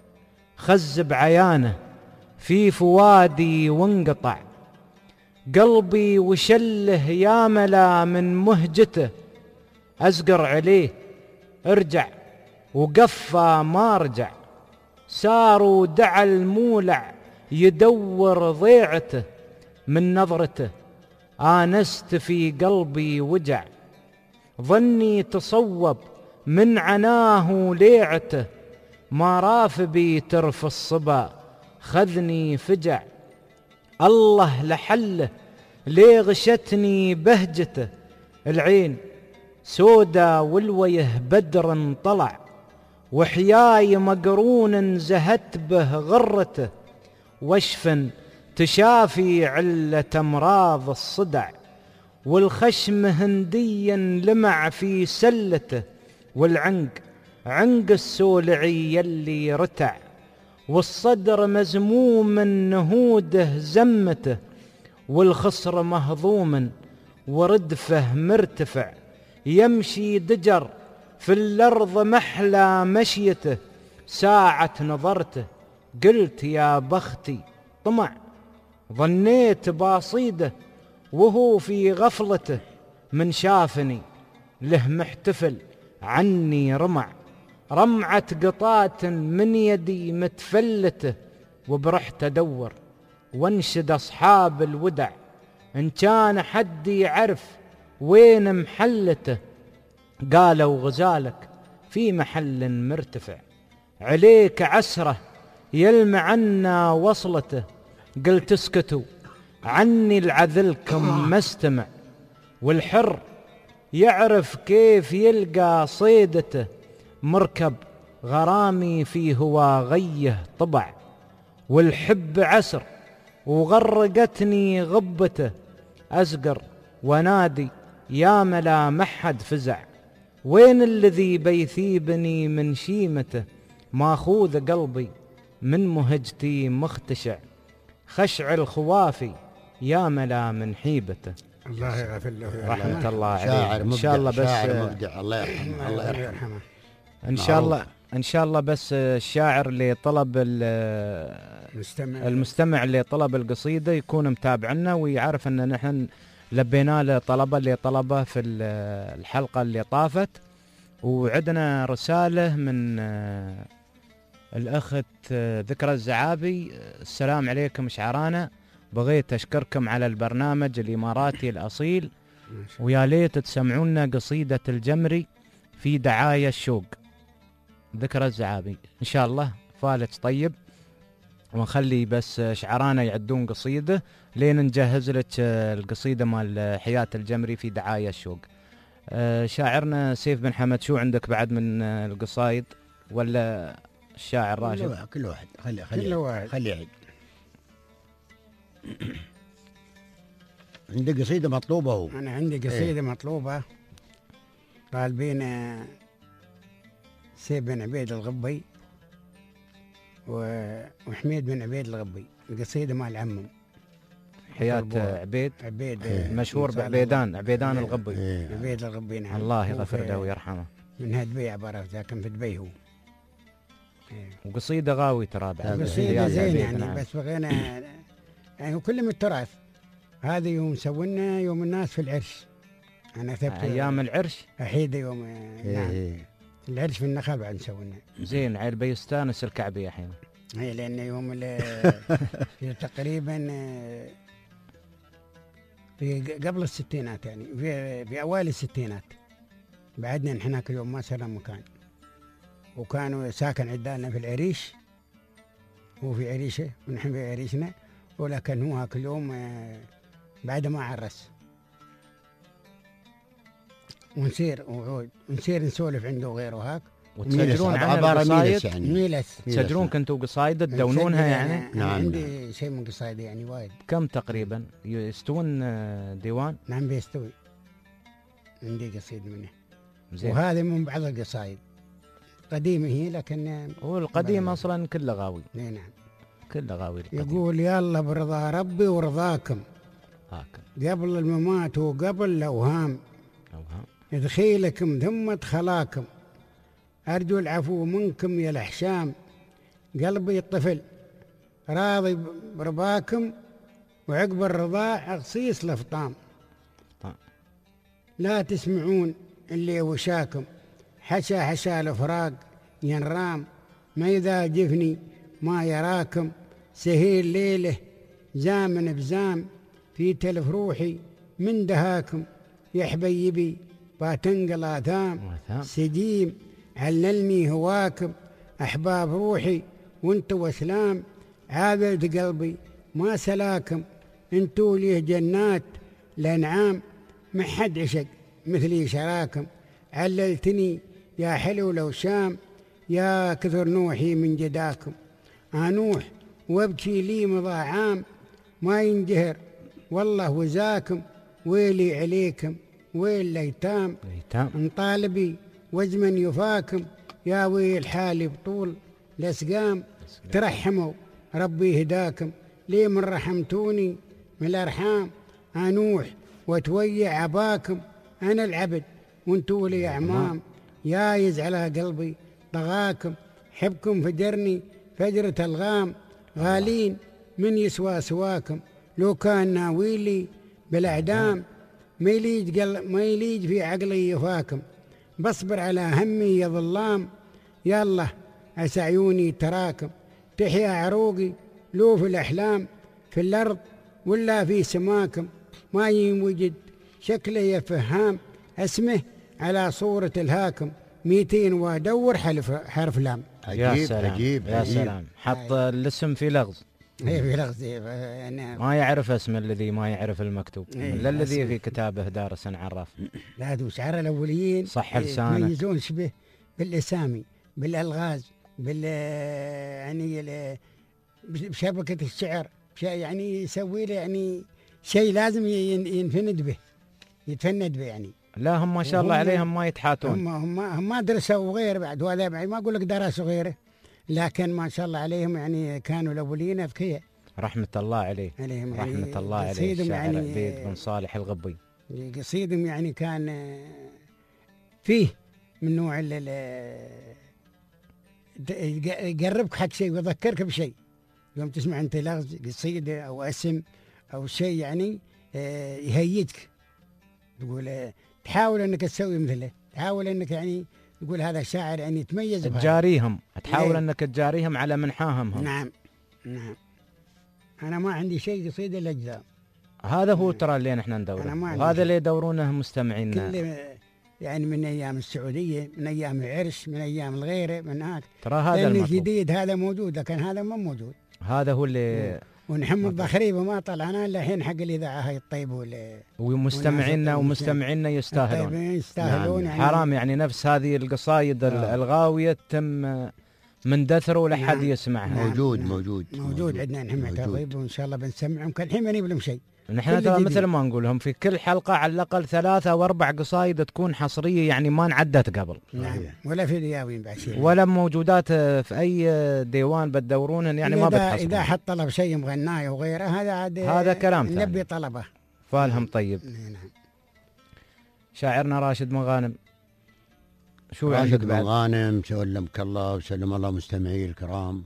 خز بعيانه في فوادي وانقطع، قلبي وشله يا ملا من مهجته، أزقر عليه ارجع وقفى ما رجع، سار دعا المولع يدور ضيعته، من نظرته آنست في قلبي وجع، ظني تصوب من عناه ليعته، ما راف بي ترف الصبا خذني فجع، الله لحله ليه غشتني بهجته، العين سودا والويه بدر طلع، وحياي مقرون زهت به غرته، وشف تشافي علة امراض الصدع، والخشم هنديا لمع في سلته، والعنق عنق السولعي يلي رتع، والصدر مزموم نهوده زمته، والخصر مهضوم وردفه مرتفع، يمشي دجر في الأرض محلى مشيته، ساعة نظرته قلت يا بختي طمع، ظنيت باصيده وهو في غفلته، من شافني له محتفل عني رمع، رمعة قطات من يدي متفلته، وبرحت أدور وانشد أصحاب الودع، إن كان حد يعرف وين محلته، قالوا غزالك في محل مرتفع، عليك عسرة يلمع عنا وصلته، قلت اسكتوا عني العذلكم ما استمع، والحر يعرف كيف يلقى صيدته، مركب غرامي في هواغيه طبع، والحب عسر وغرقتني غبته، أزقر ونادي يا ملا محد فزع، وين الذي بيثيبني من شيمته، ماخوذ قلبي من مهجتي مختشع، خشع الخوافي يا ملا من حيبته. الله يغفر له رحمة الله عليه. شاعر إن شاء الله بس شاعر مبدع الله يرحمه الله يرحمه إن شاء الله إن شاء الله بس الشاعر اللي طلب المستمع المستمع اللي طلب القصيدة يكون متابعنا ويعرف أن نحن لبينا له طلبه اللي طلبه في الحلقة اللي طافت. وعندنا رسالة من الأخت ذكرى الزعابي، السلام عليكم شعرانا، بغيت أشكركم على البرنامج الإماراتي الأصيل، ويا ليت تسمعونا قصيدة الجمري في دعاية الشوق. ذكرى الزعابي إن شاء الله. فالك طيب ونخلي بس شعرانا يعدون قصيدة لين نجهز لك القصيدة مال حياة الجمري في دعاية الشوق. شاعرنا سيف بن حمد، شو عندك بعد من القصايد ولا الشاعر راشد؟ كل واحد خلي خلي كل واحد. خلي يعد. عندي قصيدة مطلوبة هو. أنا عندي قصيدة ايه؟ مطلوبة طالبين سيف بن عبيد الغبي وحميد بن عبيد الغبي، القصيدة مال عمم حياة عبيد عبيد ايه. مشهور بعبيدان عبيدان الغبي. ايه. عبيد الغبي نعم. الله يغفر له ويرحمه. من هدبي عبارة لكن في دبي هو. ايه. وقصيدة غاوي ترى بعد. قصيدة زين يعني نعم. بس بغينا يعني كل من التراث. هذا يوم سوينا يوم الناس في العرش. أنا ثبت أيام العرش. أحيد يوم نعم. ايه. العرش في النخل بعد سوينا. زين عيل بيستانس الكعبة الحين. اي لأن يوم تقريبا في قبل الستينات يعني في في أوائل الستينات بعدنا نحن هناك اليوم ما صرنا مكان، وكانوا ساكن عدالنا في العريش، هو في عريشه ونحن في عريشنا، ولكن هو هاك اليوم بعد ما عرس ونسير وعود ونسير نسولف عنده وغيره هاك. وتسجلون عن عبارة القصايد يعني. ميلس تسجلون كنتوا قصايد تدونونها يعني؟ نعم. نعم. عندي شيء من قصايد يعني وايد. كم تقريبا يستوون ديوان؟ نعم بيستوي، عندي قصيد منه. زين. وهذه من بعض القصايد قديمة هي، لكن هو القديم اصلا كله غاوي. نعم كله غاوي القديم. يقول يلا برضا ربي ورضاكم هاكم قبل الممات وقبل الأوهام أوهام دخيلكم ثم ادخلاكم أرجو العفو منكم يا الأحشام قلبي الطفل راضي برضاكم وعقب الرضاع أغصيص الأفطام لا تسمعون اللي وشاكم حشا حشا الفراق ينرام ما إذا جفني ما يراكم سهيل ليله زامن بزام في تلف روحي من دهاكم يا حبيبي باتنقل آثام سديم عللني هواكم أحباب روحي وانتو وسلام عابد قلبي ما سلاكم انتو ليه جنات الأنعام ما حد عشق مثلي شراكم عللتني يا حلو لو شام يا كثر نوحي من جداكم أنوح وابكي لي مضى عام ما ينجهر والله وزاكم ويلي عليكم ويل ليتام انطالبي وزمن يفاكم يا ويل حالي بطول الأسقام ترحموا ربي هداكم ليه من رحمتوني من الأرحام أنوح وتويع عباكم أنا العبد وانتو لي أعمام يا يزعل قلبي طغاكم حبكم فجرني فجرة الغام غالين من يسوى سواكم لو كان ناويلي بالأعدام ما يليج قل ما يليج في عقلي يفاكم بصبر على همي يا ظلام يلا عسى عيوني تراكم تحيا عروقي لو في الأحلام في الأرض ولا في سماكم ما ينوجد شكله يا فهام اسمه على صورة الهاكم ميتين وادور حرف حرف لام. يا سلام عجيب يا عجيب. سلام حط الاسم في لغز. ايه في لغز يعني ما يعرف اسم الذي ما يعرف المكتوب إيه الا الذي في كتابه دارس عرف. لا هذول شعراء الاوليين صح لسانك يميزون شبه بالاسامي بالالغاز بال يعني بشبكة الشعر يعني يسوي له يعني شيء لازم ينفند به يتفند به يعني. لا هم ما شاء الله عليهم ما يتحاتون. هم هم هم ما درسوا غير بعد وهذا بعد ما اقول لك درسوا غيره لكن ما شاء الله عليهم يعني كانوا الاولين اذكياء. رحمة الله عليه. عليهم رحمة يعني الله عليه قصيدهم الشاعر يعني عبيد بن صالح الغبي. قصيدهم يعني كان فيه من نوع ال يقربك حق شيء ويذكرك بشيء يوم تسمع انت لغز قصيدة او اسم او شيء يعني يهيجك تقول تحاول انك تسوي مثله تحاول انك يعني تقول هذا الشاعر يعني يتميز بهذا. تجاريهم تحاول إيه؟ انك تجاريهم على منحاهم هم. نعم نعم انا ما عندي شيء قصيدة الاجزاء. هذا هو ترى اللي نحن ندوره وهذا اللي يدورونه مستمعينا كل يعني من ايام السعوديه من ايام العرش من ايام الغيره من هناك ترى هذا لأن المطلوب. الجديد هذا موجود لكن هذا ما موجود. هذا هو اللي ونحمد بخريبه ما طلعنا الا الحين حق الاذاعه هاي الطيب وال ومستمعينا ومستمعينا يستاهلون. الطيبين يستاهلون. نعم. يعني حرام يعني نفس هذه القصايد آه. الغاويه تم من دثر ولا حد نعم. يسمعها. موجود نعم. موجود موجود عندنا نحن موجود. طيب، وان شاء الله بنسمعهم كل حين ما نجيب لهم شيء. نحن كل ترى جديد. مثل ما نقول لهم في كل حلقه على الاقل ثلاثه او اربع قصايد تكون حصريه يعني ما انعدت قبل. نعم. ولا في دياوين بعد شيء. ولا موجودات في اي ديوان بتدورونهن يعني ما إذا بتحصلون. اذا حد طلب شيء مغناي وغيره هذا عاد هذا كلام ثاني. نبي طلبه. فالهم طيب. نعم. شاعرنا راشد مغانم شو راشد عندك بعد؟ مغانم سلمك الله وسلم الله مستمعي الكرام.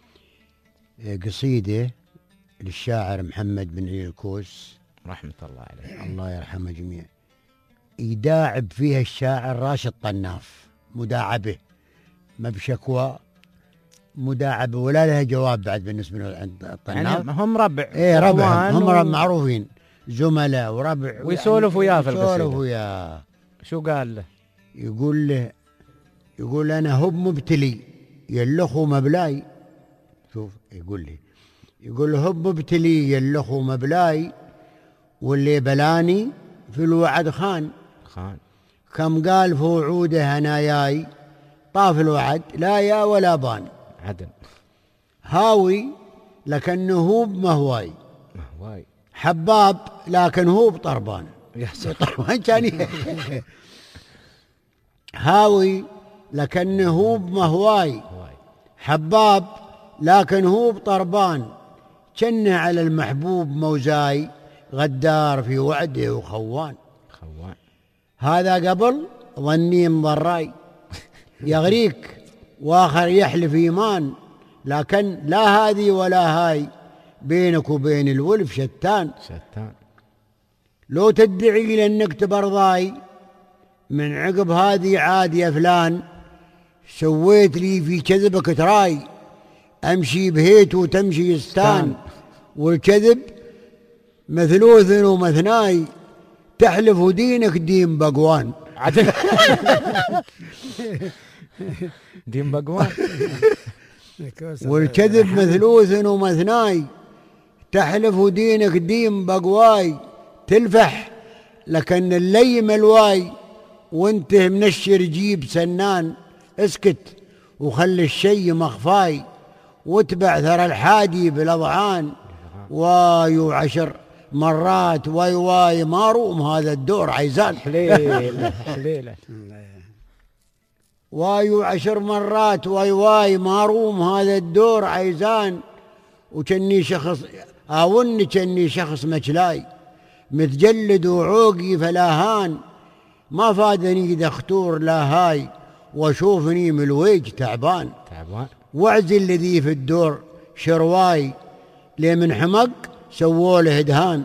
قصيدة للشاعر محمد بن علي الكوس رحمة الله عليه. الله يرحمه جميع. يداعب فيها الشاعر راشد طناف، مداعبة ما بشكوى، مداعبة ولا لها جواب بعد بالنسبة للطناف. يعني هم ربع. ايه ربع، هم و... معروفين زملاء وربع ويسولف وياه في القصيدة. يسولف وياه. شو قال له؟ يقول له يقول أنا هب مبتلي يلخو مبلاي. شوف يقول لي يقول له هب مبتلي يلخو مبلاي واللي بلاني في الوعد خان خان كم قال في وعوده هناياي طاف الوعد لا يا ولا بان عدل هاوي لكنه هو بمهواي مهواي حباب لكن هو بطربان. يا سلام طربان كان هاوي لكنه هو بمهواي حباب لكن هو بطربان كنه على المحبوب موزاي غدار في وعده وخوان. خوان هذا قبل ظني مضراي يغريك واخر يحلف ايمان لكن لا هذه ولا هاي بينك وبين الولف شتان. شتان لو تدعي لانك تبرضاي من عقب هذه عاد يا فلان سويت لي في كذبك تراي امشي بهيت وتمشي يستان والكذب مثلوث ومثناي تحلف دينك دين بقوان. عدل دين بقوان والكذب مثلوث ومثناي تحلف دينك دين بقواي تلفح لكن الليم الواي وانت منشر جيب سنان. اسكت وخلي الشي مخفاي واتبع ثرى الحادي بالاضعان واي وعشر مرات واي واي ما روم هذا الدور عيزان. حليله حليله واي وعشر مرات واي واي ما روم هذا الدور عيزان. وكني شخص اوني كني شخص مجلاي متجلد وعوقي فلاهان ما فادني دختور لا هاي واشوفني من الويج تعبان. تعبان وعزي الذي في الدور شرواي ليه من حمق سووا له دهان.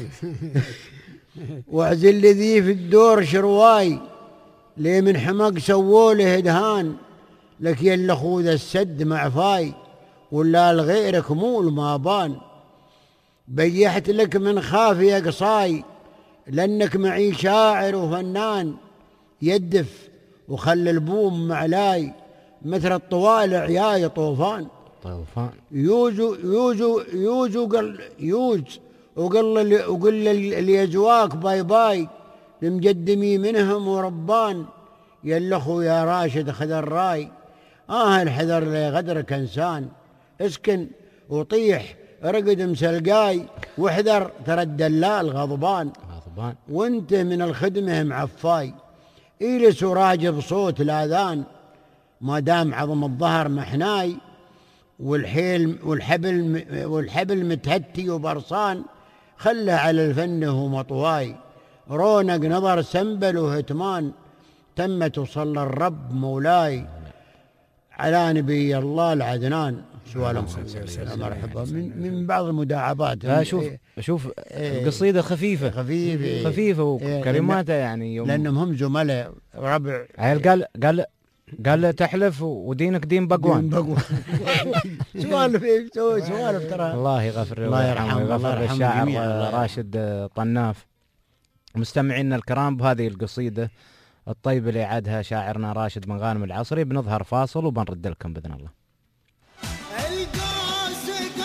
وعزي الذي في الدور شرواي ليه من حمق سووا له دهان لك يلا خذ السد معفاي ولا لغيرك مول ما بان. بيحت لك من خافي قصاي لانك معي شاعر وفنان يدف وخلي البوم معلاي مثل الطوالع ياي طوفان. طوفان يوزو يوزو يوزو قل يوز وقل وقل اللي يجواك باي باي المقدمي منهم وربان يلخو يا راشد خذر راي اه الحذر لغدرك انسان. اسكن وطيح رقد مسلقاي واحذر ترى الدلال غضبان غضبان وانت من الخدمه معفاي اجلس وراجع بصوت الاذان ما دام عظم الظهر محناي والحيل والحبل والحبل متهتي وبرصان خله على الفن هو مطواي رونق نظر سنبل وهتمان تمت وصلى الرب مولاي على نبي الله العدنان. سؤال مرحبا من من بعض المداعبات. لا شوف شوف القصيدة خفيفة خفيفة خفيفة وكلماتها يعني يوم لأنهم هم زملاء ربع. عيل قال قال قال تحلف ودينك دين بقوان. سوالف ايش سوالف ترى. الله يغفر الله يرحمه ويغفر الشاعر راشد طناف. مستمعينا الكرام بهذه القصيدة الطيبة اللي عادها شاعرنا راشد مغانم العصري بنظهر فاصل وبنرد لكم بإذن الله. القاس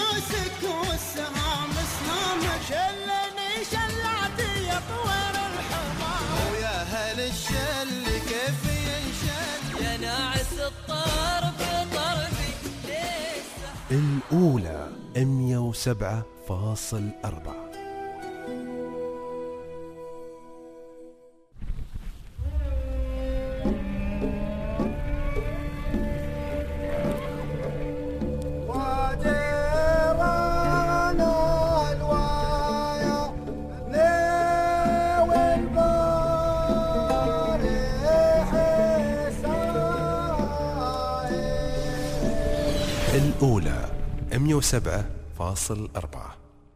الأولى مية وسبعة فاصل أربعة. الأولى مية وسبعة فاصل أربعة.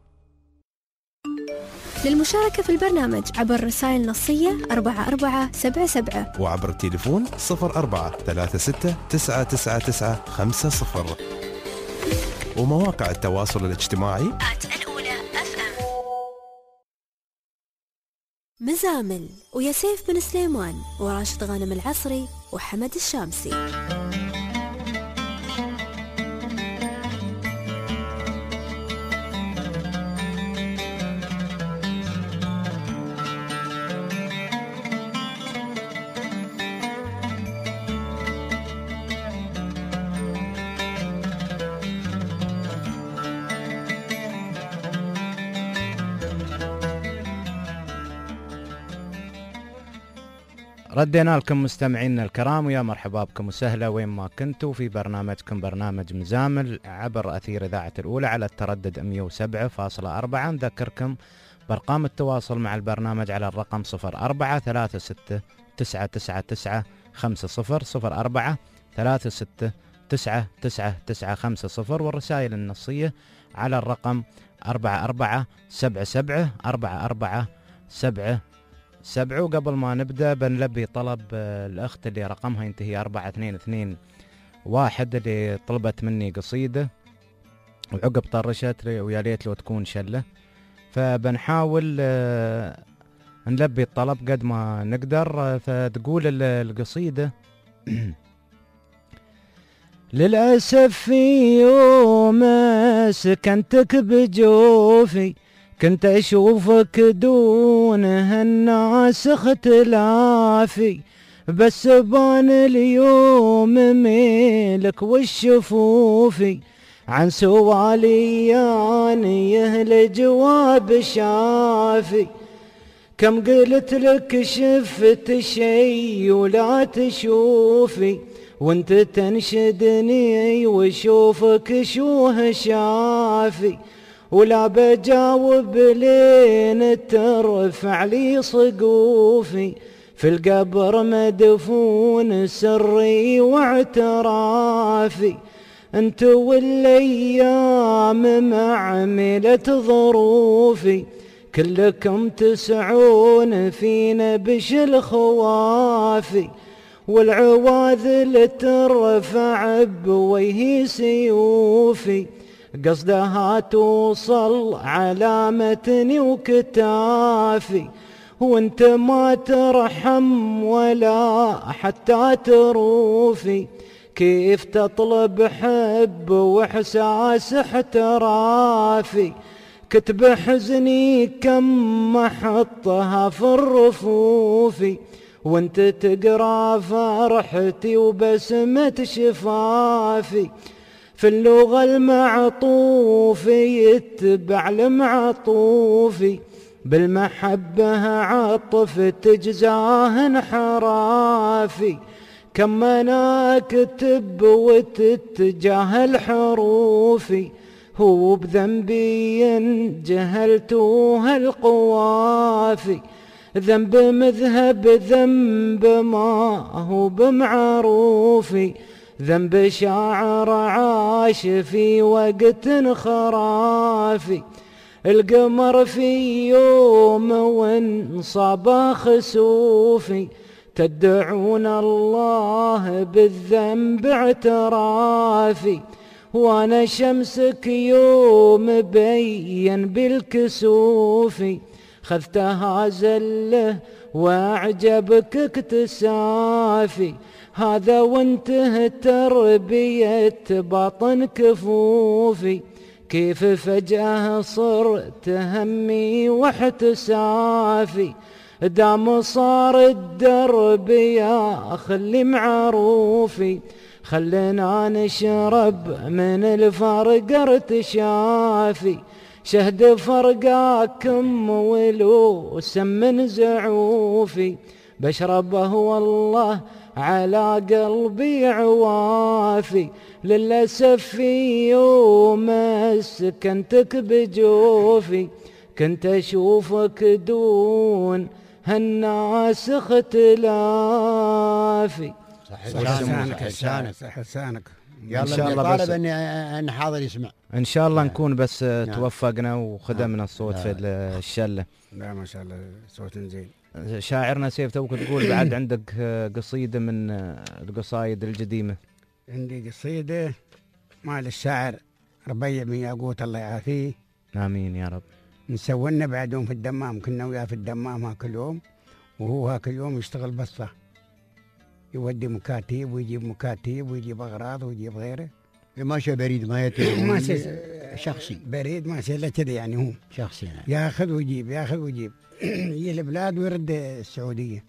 للمشاركة في البرنامج عبر الرسائل النصية أربعة أربعة سبعة سبعة وعبر التليفون صفر أربعة ثلاثة ستة تسعة تسعة تسعة خمسة صفر ومواقع التواصل الاجتماعي الأولى أف أم. مزامل ويا سيف بن سليمان وراشد غانم العصري وحمد الشامسي. ردينا لكم مستمعينا الكرام ويا مرحبا بكم وسهلا وين ما كنتوا في برنامجكم برنامج مزامل عبر أثير إذاعة الأولى على التردد مية وسبعة فاصلة أربعة. نذكركم بأرقام التواصل مع البرنامج على الرقم صفر أربعة ثلاثة ستة تسعة تسعة تسعة خمسة صفر صفر أربعة ثلاثة ستة تسعة تسعة تسعة خمسة صفر والرسائل النصية على الرقم أربعة أربعة سبعة سبعة أربعة أربعة سبعة سبعة. وقبل ما نبدأ بنلبي طلب الأخت اللي رقمها ينتهي أربعة اثنين اثنين واحد اللي طلبت مني قصيدة وعقب طرشت ويا ليت لو تكون شلة، فبنحاول نلبي الطلب قد ما نقدر. فتقول القصيدة للأسف في يوم سكنتك بجوفي كنت أشوفك دون هالناس اختلافي، بس بان اليوم ميلك والشفوفي عن سوالي يعني يهل جواب شافي. كم قلت لك شفت شي ولا تشوفي وانت تنشدني وشوفك شوه شافي، ولا بجاوب لين ترفع لي صقوفي في القبر مدفون سري واعترافي. انت والايام معملة ظروفي كلكم تسعون في نبش الخوافي، والعواذل ترفع بويه سيوفي قصدها توصل على متني وكتافي، وانت ما ترحم ولا حتى تروفي كيف تطلب حب واحساس احترافي. كتب حزني كم احطها في الرفوفي وانت تقرا فرحتي وبسمة شفافي، في اللغة المعطوفة يتبع المعطوفي بالمحبة عطف تجزاه انحرافي. كم انا اكتب وتتجاهل حروفي هو بذنبي جهلتوها القوافي، ذنب مذهب ذنب ما هو بمعروفي، ذنب شاعر عاش في وقت خرافي. القمر في يوم وانصاب خسوفي تدعون الله بالذنب اعترافي، وانا شمسك يوم بين بالكسوفي خذتها زله واعجبك اكتسافي. هذا وانتهى تربية باطن كفوفي كيف فجأة صرت همي واحتسافي. دام صار الدرب يا خلي معروفي خلنا نشرب من الفرق ارتشافي، شهد فرقاكم ولوسم من زعوفي، بشربه والله على قلبي عوافي، للأسف في يوم سكنتك بجوفي، كنت أشوفك دون هالناس اختلافي. صح لسانك لسانك صح لسانك. يلا إن شاء اللي الله طالب بس- اني ان حاضر يسمع. ان شاء الله نعم. نكون بس نعم. توفقنا وخدمنا الصوت نعم. في الشله. لا ما شاء الله صوت زين. شاعرنا سيف توك تقول بعد عندك قصيده من القصايد القديمه. عندي قصيدة مال الشاعر ربيع بن ياقوت الله يعافيه، امين يا رب. مسوينا بعدهم في الدمام، كنا وياه في الدمام هاك اليوم، وهو هاك اليوم يشتغل بصة، يودي مكاتيب ويجيب مكاتيب ويجيب أغراض ويجيب غيره. ماشي بريد ما يتي ماشي شخصي بريد ماشي إلا كذا يعني، هو شخصي يعني. ياخذ ويجيب ياخذ ويجيب يجي البلاد ويرد السعودية.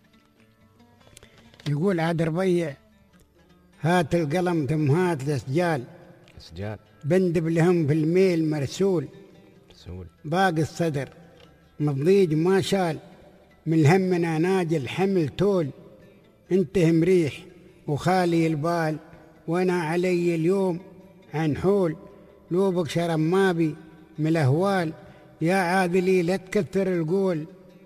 يقول عاد ربيع هات القلم ثم هات الأسجال، سجال بندب لهم في الميل مرسول، سول باقي الصدر مضيج ما شال، من همنا ناجل حمل تول، انت مريح وخالي البال، وانا علي اليوم عن حول، لوبك شرم ما بي من الاهوال، يا عاذلي لا تكثر القول،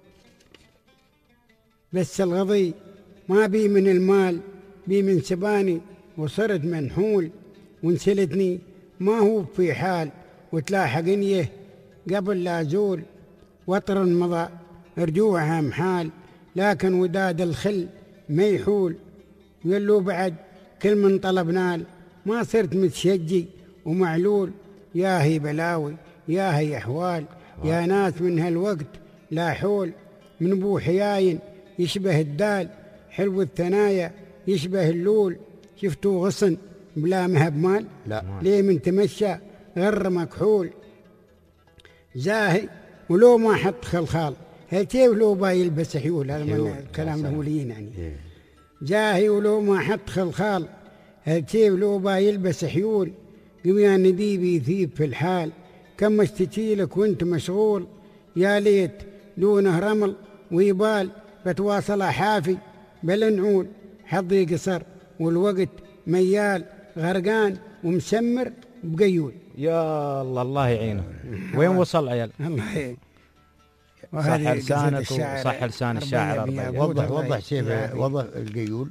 بس الغضي ما بي من المال، بي من سباني وصرت منحول، وانسلتني ما هو في حال، وتلاحقني قبل لا أزول، وطر مضى رجوعها محال، لكن وداد الخل ما يحول، يقول بعد كل من طلب نال، ما صرت متشجي ومعلول، يا هي بلاوي يا هي أحوال، يا ناس من هالوقت لا حول، من أبو حياين يشبه الدال، حلو الثنايا يشبه اللول، شفتوا غصن بلا مهب مال، لا ليه من تمشى غر مكحول، زاهي ولو ما حط خلخال، هل كيف لو با يلبس حيول، هذا من كلام الأوليين يعني. جاهي ولو ما حط خلخال، هل كيف لو با يلبس حيول، قميان نديبي يثيب في الحال، كم اشتكي لك وانت مشغول، يا ليت دونه رمل ويبال، بتواصل حافي بل نعول، حظي قصر والوقت ميال، غرقان ومسمر بقيول. يا الله الله يعينه. وين وصل عيال؟ الله يعين. صح لسانك وصح لسان الشاعر ربيع. ربيع. وضح الله وضح سيف يعافيه. وضح القيول.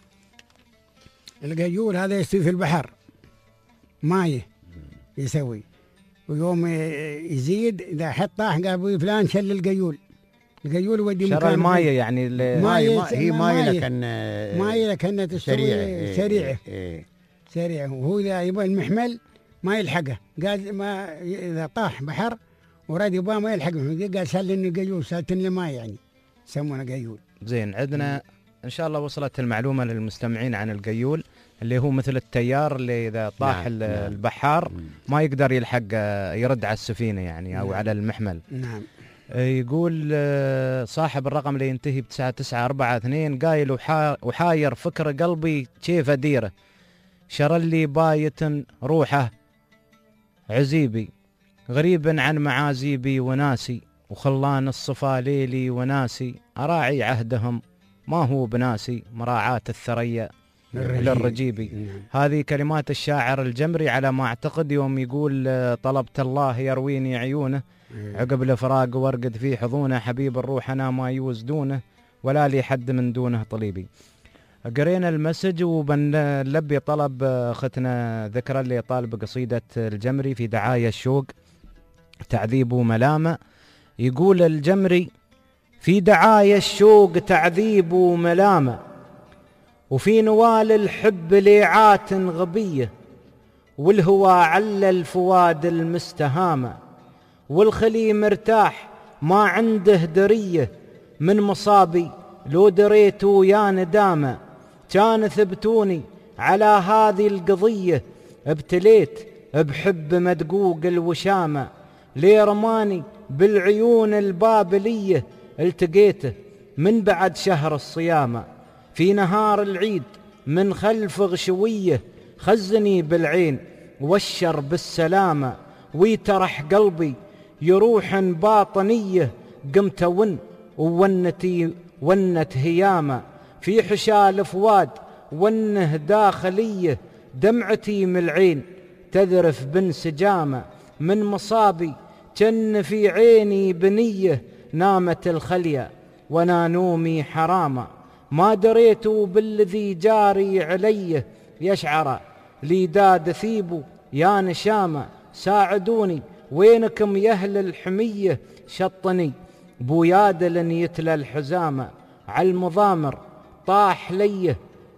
القيول هذا يستوي في البحر مايه يسوي، ويوم يزيد إذا حط طاح قال فلان شل القيول، القيول ودي شرى مكان المايه يعني اللي مايه ما هي مايه مايه لكن مايه لكنها تستوي سريعة سريعة إيه. سريعة، وهو إذا يبغى المحمل ما يلحقه، قال ما إذا طاح بحر وراد يبغى ما يلحقه، قال سلني القيول سالتني ما يعني يسمونه قيول. زين. عندنا ان شاء الله وصلت المعلومه للمستمعين عن القيول، اللي هو مثل التيار اللي اذا طاح نعم، ال- نعم. البحار ما يقدر يلحق آه، يرد على السفينه يعني او نعم. على المحمل. نعم. آه، يقول آه، صاحب الرقم اللي ينتهي بتسعة تسعة أربعة اثنين، قايل وحا- وحاير فكر قلبي كيف اديره، شر اللي بايت روحه عزيبي، غريبا عن معازيبي وناسي، وخلان الصفا ليلي وناسي، أراعي عهدهم ما هو بناسي، مراعاة الثريا للرجيبي. نعم. هذه كلمات الشاعر الجمري على ما أعتقد، يوم يقول آه، طلبت الله يرويني عيونه، عقب الفراق وارقد في حضونه، حبيب الروح أنا ما يوزدونه، ولا لي حد من دونه طليبي. قرينا المسج وبنلبي طلب اختنا ذكرى اللي طالب قصيدة الجمري في دعاية الشوق تعذيب وملامة. يقول الجمري في دعاية الشوق تعذيب وملامة، وفي نوال الحب ليعات غبية، والهوى على الفواد المستهامة، والخلي مرتاح ما عنده درية، من مصابي لو دريتوا يا ندامة، كان ثبتوني على هذه القضية، ابتليت بحب مدقوق الوشامة، لي رماني بالعيون البابلية، التقيته من بعد شهر الصيامة، في نهار العيد من خلف غشوية، خزني بالعين والشر بالسلامة، ويترح قلبي يروح باطنية، قمت ون وونتي ونت هيامة، في حشال فواد ونه داخلية، دمعتي من العين تذرف بانسجامة، من مصابي جن في عيني بنية، نامت الخلية وانا نومي حرامة، ما دريت بالذي جاري علي، يشعر لي داد ثيبو يا نشامة، ساعدوني وينكم يا أهل الحمية، شطني بوياد لن يتلى الحزامة، على المضامر طاح ليه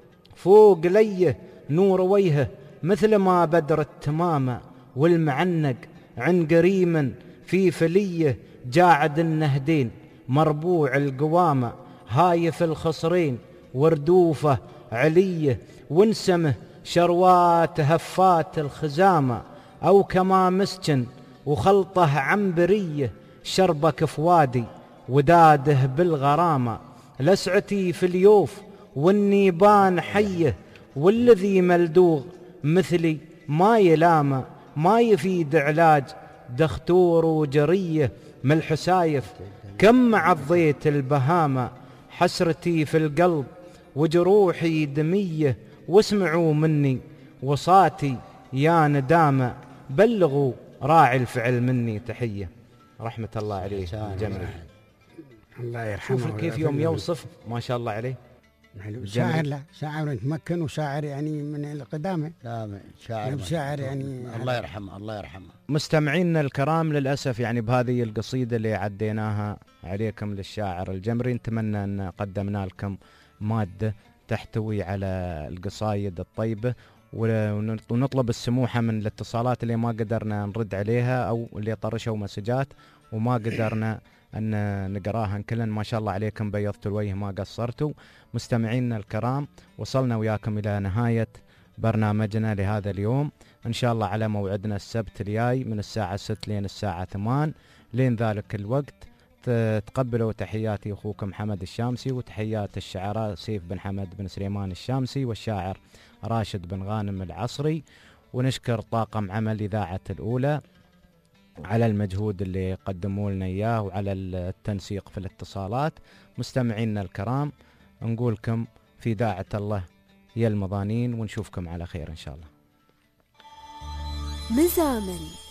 فوق ليه، نور وجهه مثل ما بدر التمامة، والمعنق عن قريم في فليه، جاعد النهدين مربوع القوامة، هايف الخصرين وردوفه عليه، وانسمه شروات هفات الخزامة، أو كما مسكن وخلطه عنبرية، شربك فوادي وداده بالغرامة، لسعتي في اليوف والنيبان حيه، والذي ملدوغ مثلي ما يلامه، ما يفيد علاج دختور وجريه، من الحسايف كم عضيت البهامة، حسرتي في القلب وجروحي دمية، واسمعوا مني وصاتي يا ندامة، بلغوا راعي الفعل مني تحية. رحمة الله عليه الجمري. الله يرحمه. شوف كيف يوم يوصف ما شاء الله عليه. شاعر، لا شاعر يتمكن، وشاعر يعني من القدامى. لا شاعر شاعر يعني الله يرحمه الله يرحمه. مستمعينا الكرام، للأسف يعني بهذه القصيدة اللي عديناها عليكم للشاعر الجمري، نتمنى أن قدمنا لكم مادة تحتوي على القصايد الطيبة، ونطلب السموحة من الاتصالات اللي ما قدرنا نرد عليها أو اللي طرشوا مسجات وما قدرنا أن نقراها كلن. ما شاء الله عليكم، بيضتوا الوجه ما قصرتوا. مستمعينا الكرام، وصلنا وياكم إلى نهاية برنامجنا لهذا اليوم، إن شاء الله على موعدنا السبت الجاي من الساعة ستة لين الساعة ثمانية. لين ذلك الوقت تقبلوا تحياتي أخوكم حمد الشامسي، وتحيات الشعراء سيف بن حمد بن سليمان الشامسي والشاعر راشد بن غانم العصري. ونشكر طاقم عمل إذاعة الأولى على المجهود اللي قدموا لنا إياه وعلى التنسيق في الاتصالات. مستمعينا الكرام، نقولكم في داعة الله يا المضانين، ونشوفكم على خير إن شاء الله. مزامل